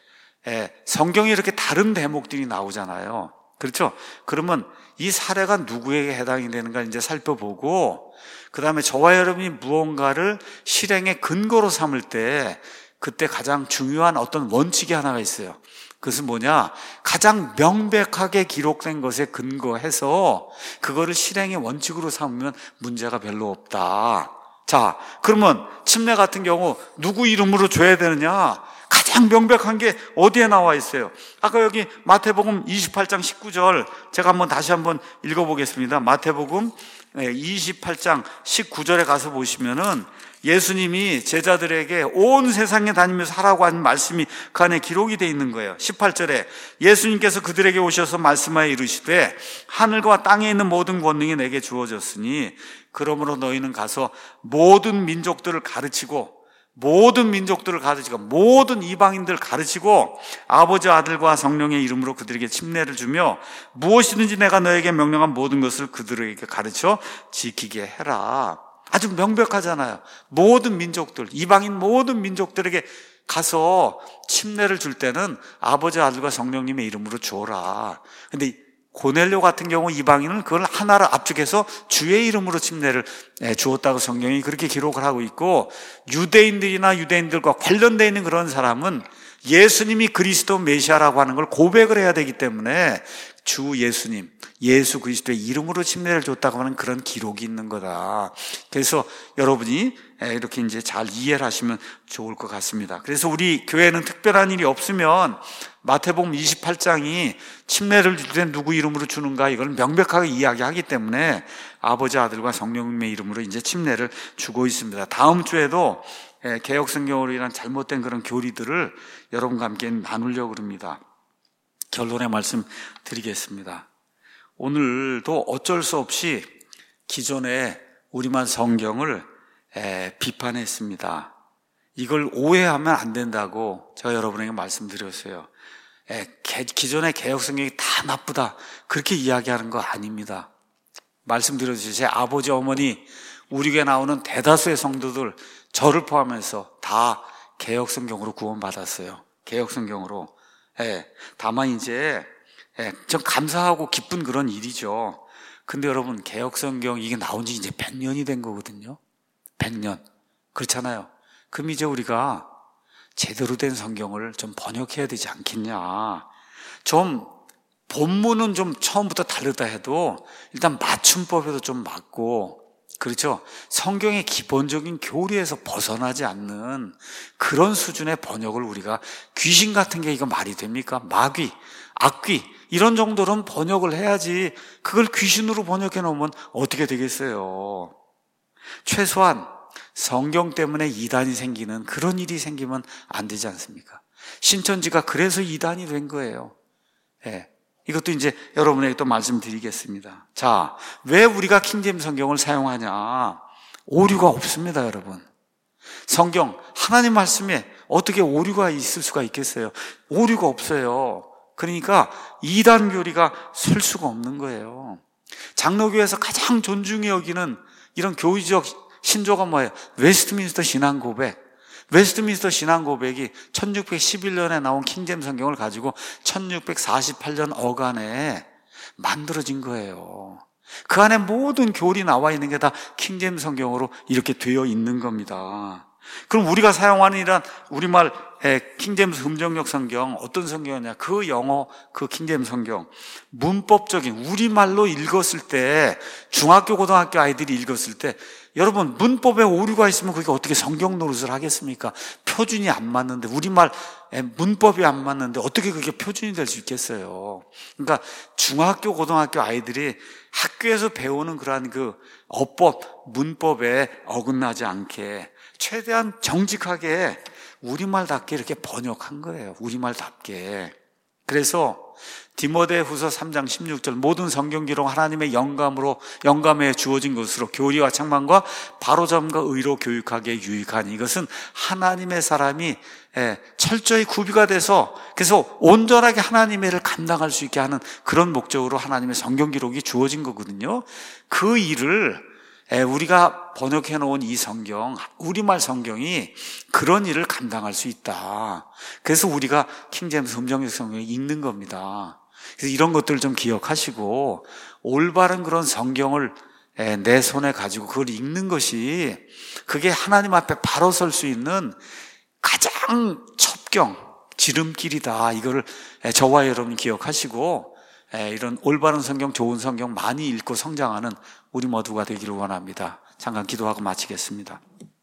성경에 이렇게 다른 대목들이 나오잖아요. 그렇죠? 그러면 이 사례가 누구에게 해당이 되는가 이제 살펴보고, 그 다음에 저와 여러분이 무언가를 실행의 근거로 삼을 때 그때 가장 중요한 어떤 원칙이 하나가 있어요. 그것은 뭐냐? 가장 명백하게 기록된 것에 근거해서 그거를 실행의 원칙으로 삼으면 문제가 별로 없다. 자, 그러면 침례 같은 경우 누구 이름으로 줘야 되느냐? 가장 명백한 게 어디에 나와 있어요? 아까 여기 마태복음 이십팔 장 십구 절 제가 한번 다시 한번 읽어보겠습니다. 마태복음 이십팔 장 십구 절에 가서 보시면은 예수님이 제자들에게 온 세상에 다니면서 하라고 하는 말씀이 그 안에 기록이 되어 있는 거예요. 십팔 절에 예수님께서 그들에게 오셔서 말씀하여 이르시되 하늘과 땅에 있는 모든 권능이 내게 주어졌으니 그러므로 너희는 가서 모든 민족들을 가르치고 모든 민족들을 가르치고 모든 이방인들을 가르치고 아버지 아들과 성령의 이름으로 그들에게 침례를 주며 무엇이든지 내가 너에게 명령한 모든 것을 그들에게 가르쳐 지키게 해라. 아주 명백하잖아요. 모든 민족들, 이방인 모든 민족들에게 가서 침례를 줄 때는 아버지 아들과 성령님의 이름으로 줘라. 근데 고넬료 같은 경우 이방인은 그걸 하나를 압축해서 주의 이름으로 침례를 주었다고 성경이 그렇게 기록을 하고 있고, 유대인들이나 유대인들과 관련되어 있는 그런 사람은 예수님이 그리스도 메시아라고 하는 걸 고백을 해야 되기 때문에 주 예수님, 예수 그리스도의 이름으로 침례를 줬다고 하는 그런 기록이 있는 거다. 그래서 여러분이 이렇게 이제 잘 이해를 하시면 좋을 것 같습니다. 그래서 우리 교회는 특별한 일이 없으면 마태복음 이십팔 장이 침례를 줄 때 누구 이름으로 주는가 이걸 명백하게 이야기하기 때문에 아버지, 아들과 성령님의 이름으로 이제 침례를 주고 있습니다. 다음 주에도 개역 성경으로 인한 잘못된 그런 교리들을 여러분과 함께 나누려고 합니다. 결론의 말씀 드리겠습니다. 오늘도 어쩔 수 없이 기존의 우리말 성경을 비판했습니다. 이걸 오해하면 안 된다고 제가 여러분에게 말씀드렸어요. 기존의 개역 성경이 다 나쁘다 그렇게 이야기하는 거 아닙니다. 말씀드렸죠. 제 아버지, 어머니, 우리 교회 나오는 대다수의 성도들, 저를 포함해서 다 개역 성경으로 구원받았어요. 개역 성경으로. 예, 다만 이제 예, 좀 감사하고 기쁜 그런 일이죠. 근데 여러분, 개역 성경 이게 나온 지 이제 백 년이 된 거거든요. 백 년. 그렇잖아요. 그럼 이제 우리가 제대로 된 성경을 좀 번역해야 되지 않겠냐. 좀 본문은 좀 처음부터 다르다 해도 일단 맞춤법에도 좀 맞고, 그렇죠? 성경의 기본적인 교리에서 벗어나지 않는 그런 수준의 번역을 우리가, 귀신 같은 게 이거 말이 됩니까? 마귀, 악귀 이런 정도로는 번역을 해야지, 그걸 귀신으로 번역해 놓으면 어떻게 되겠어요? 최소한 성경 때문에 이단이 생기는 그런 일이 생기면 안 되지 않습니까? 신천지가 그래서 이단이 된 거예요. 예. 이것도 이제 여러분에게 또 말씀드리겠습니다. 자, 왜 우리가 킹제임스 성경을 사용하냐? 오류가 없습니다, 여러분. 성경, 하나님 말씀에 어떻게 오류가 있을 수가 있겠어요? 오류가 없어요. 그러니까 이단 교리가 설 수가 없는 거예요. 장로교에서 가장 존중해 여기는 이런 교리적 신조가 뭐예요? 웨스트민스터 신앙 고백. 웨스트민스터 신앙 고백이 천육백십일 년에 나온 킹제임스 성경을 가지고 천육백사십팔 년 어간에 만들어진 거예요. 그 안에 모든 교리 나와 있는 게 다 킹제임스 성경으로 이렇게 되어 있는 겁니다. 그럼 우리가 사용하는 이런 우리말 킹제임스 음정역 성경, 어떤 성경이냐? 그 영어, 그 킹제임스 성경, 문법적인 우리말로 읽었을 때, 중학교, 고등학교 아이들이 읽었을 때, 여러분, 문법에 오류가 있으면 그게 어떻게 성경 노릇을 하겠습니까? 표준이 안 맞는데, 우리말 문법이 안 맞는데 어떻게 그게 표준이 될 수 있겠어요? 그러니까 중학교, 고등학교 아이들이 학교에서 배우는 그러한 그 어법, 문법에 어긋나지 않게 최대한 정직하게 우리말답게 이렇게 번역한 거예요. 우리말답게. 그래서 디모데후서 삼 장 십육 절, 모든 성경 기록 하나님의 영감으로 영감에 주어진 것으로 교리와 책망과 바로잡음과 의로 교육하기에 유익하니, 이것은 하나님의 사람이 철저히 구비가 돼서 그래서 온전하게 하나님의 일을 감당할 수 있게 하는 그런 목적으로 하나님의 성경 기록이 주어진 거거든요. 그 일을 우리가 번역해 놓은 이 성경, 우리말 성경이 그런 일을 감당할 수 있다. 그래서 우리가 킹제임스 음정역 성경을 읽는 겁니다. 그래서 이런 것들을 좀 기억하시고 올바른 그런 성경을 내 손에 가지고 그걸 읽는 것이, 그게 하나님 앞에 바로 설 수 있는 가장 첩경, 지름길이다. 이거를 저와 여러분이 기억하시고 이런 올바른 성경, 좋은 성경 많이 읽고 성장하는 우리 모두가 되기를 원합니다. 잠깐 기도하고 마치겠습니다.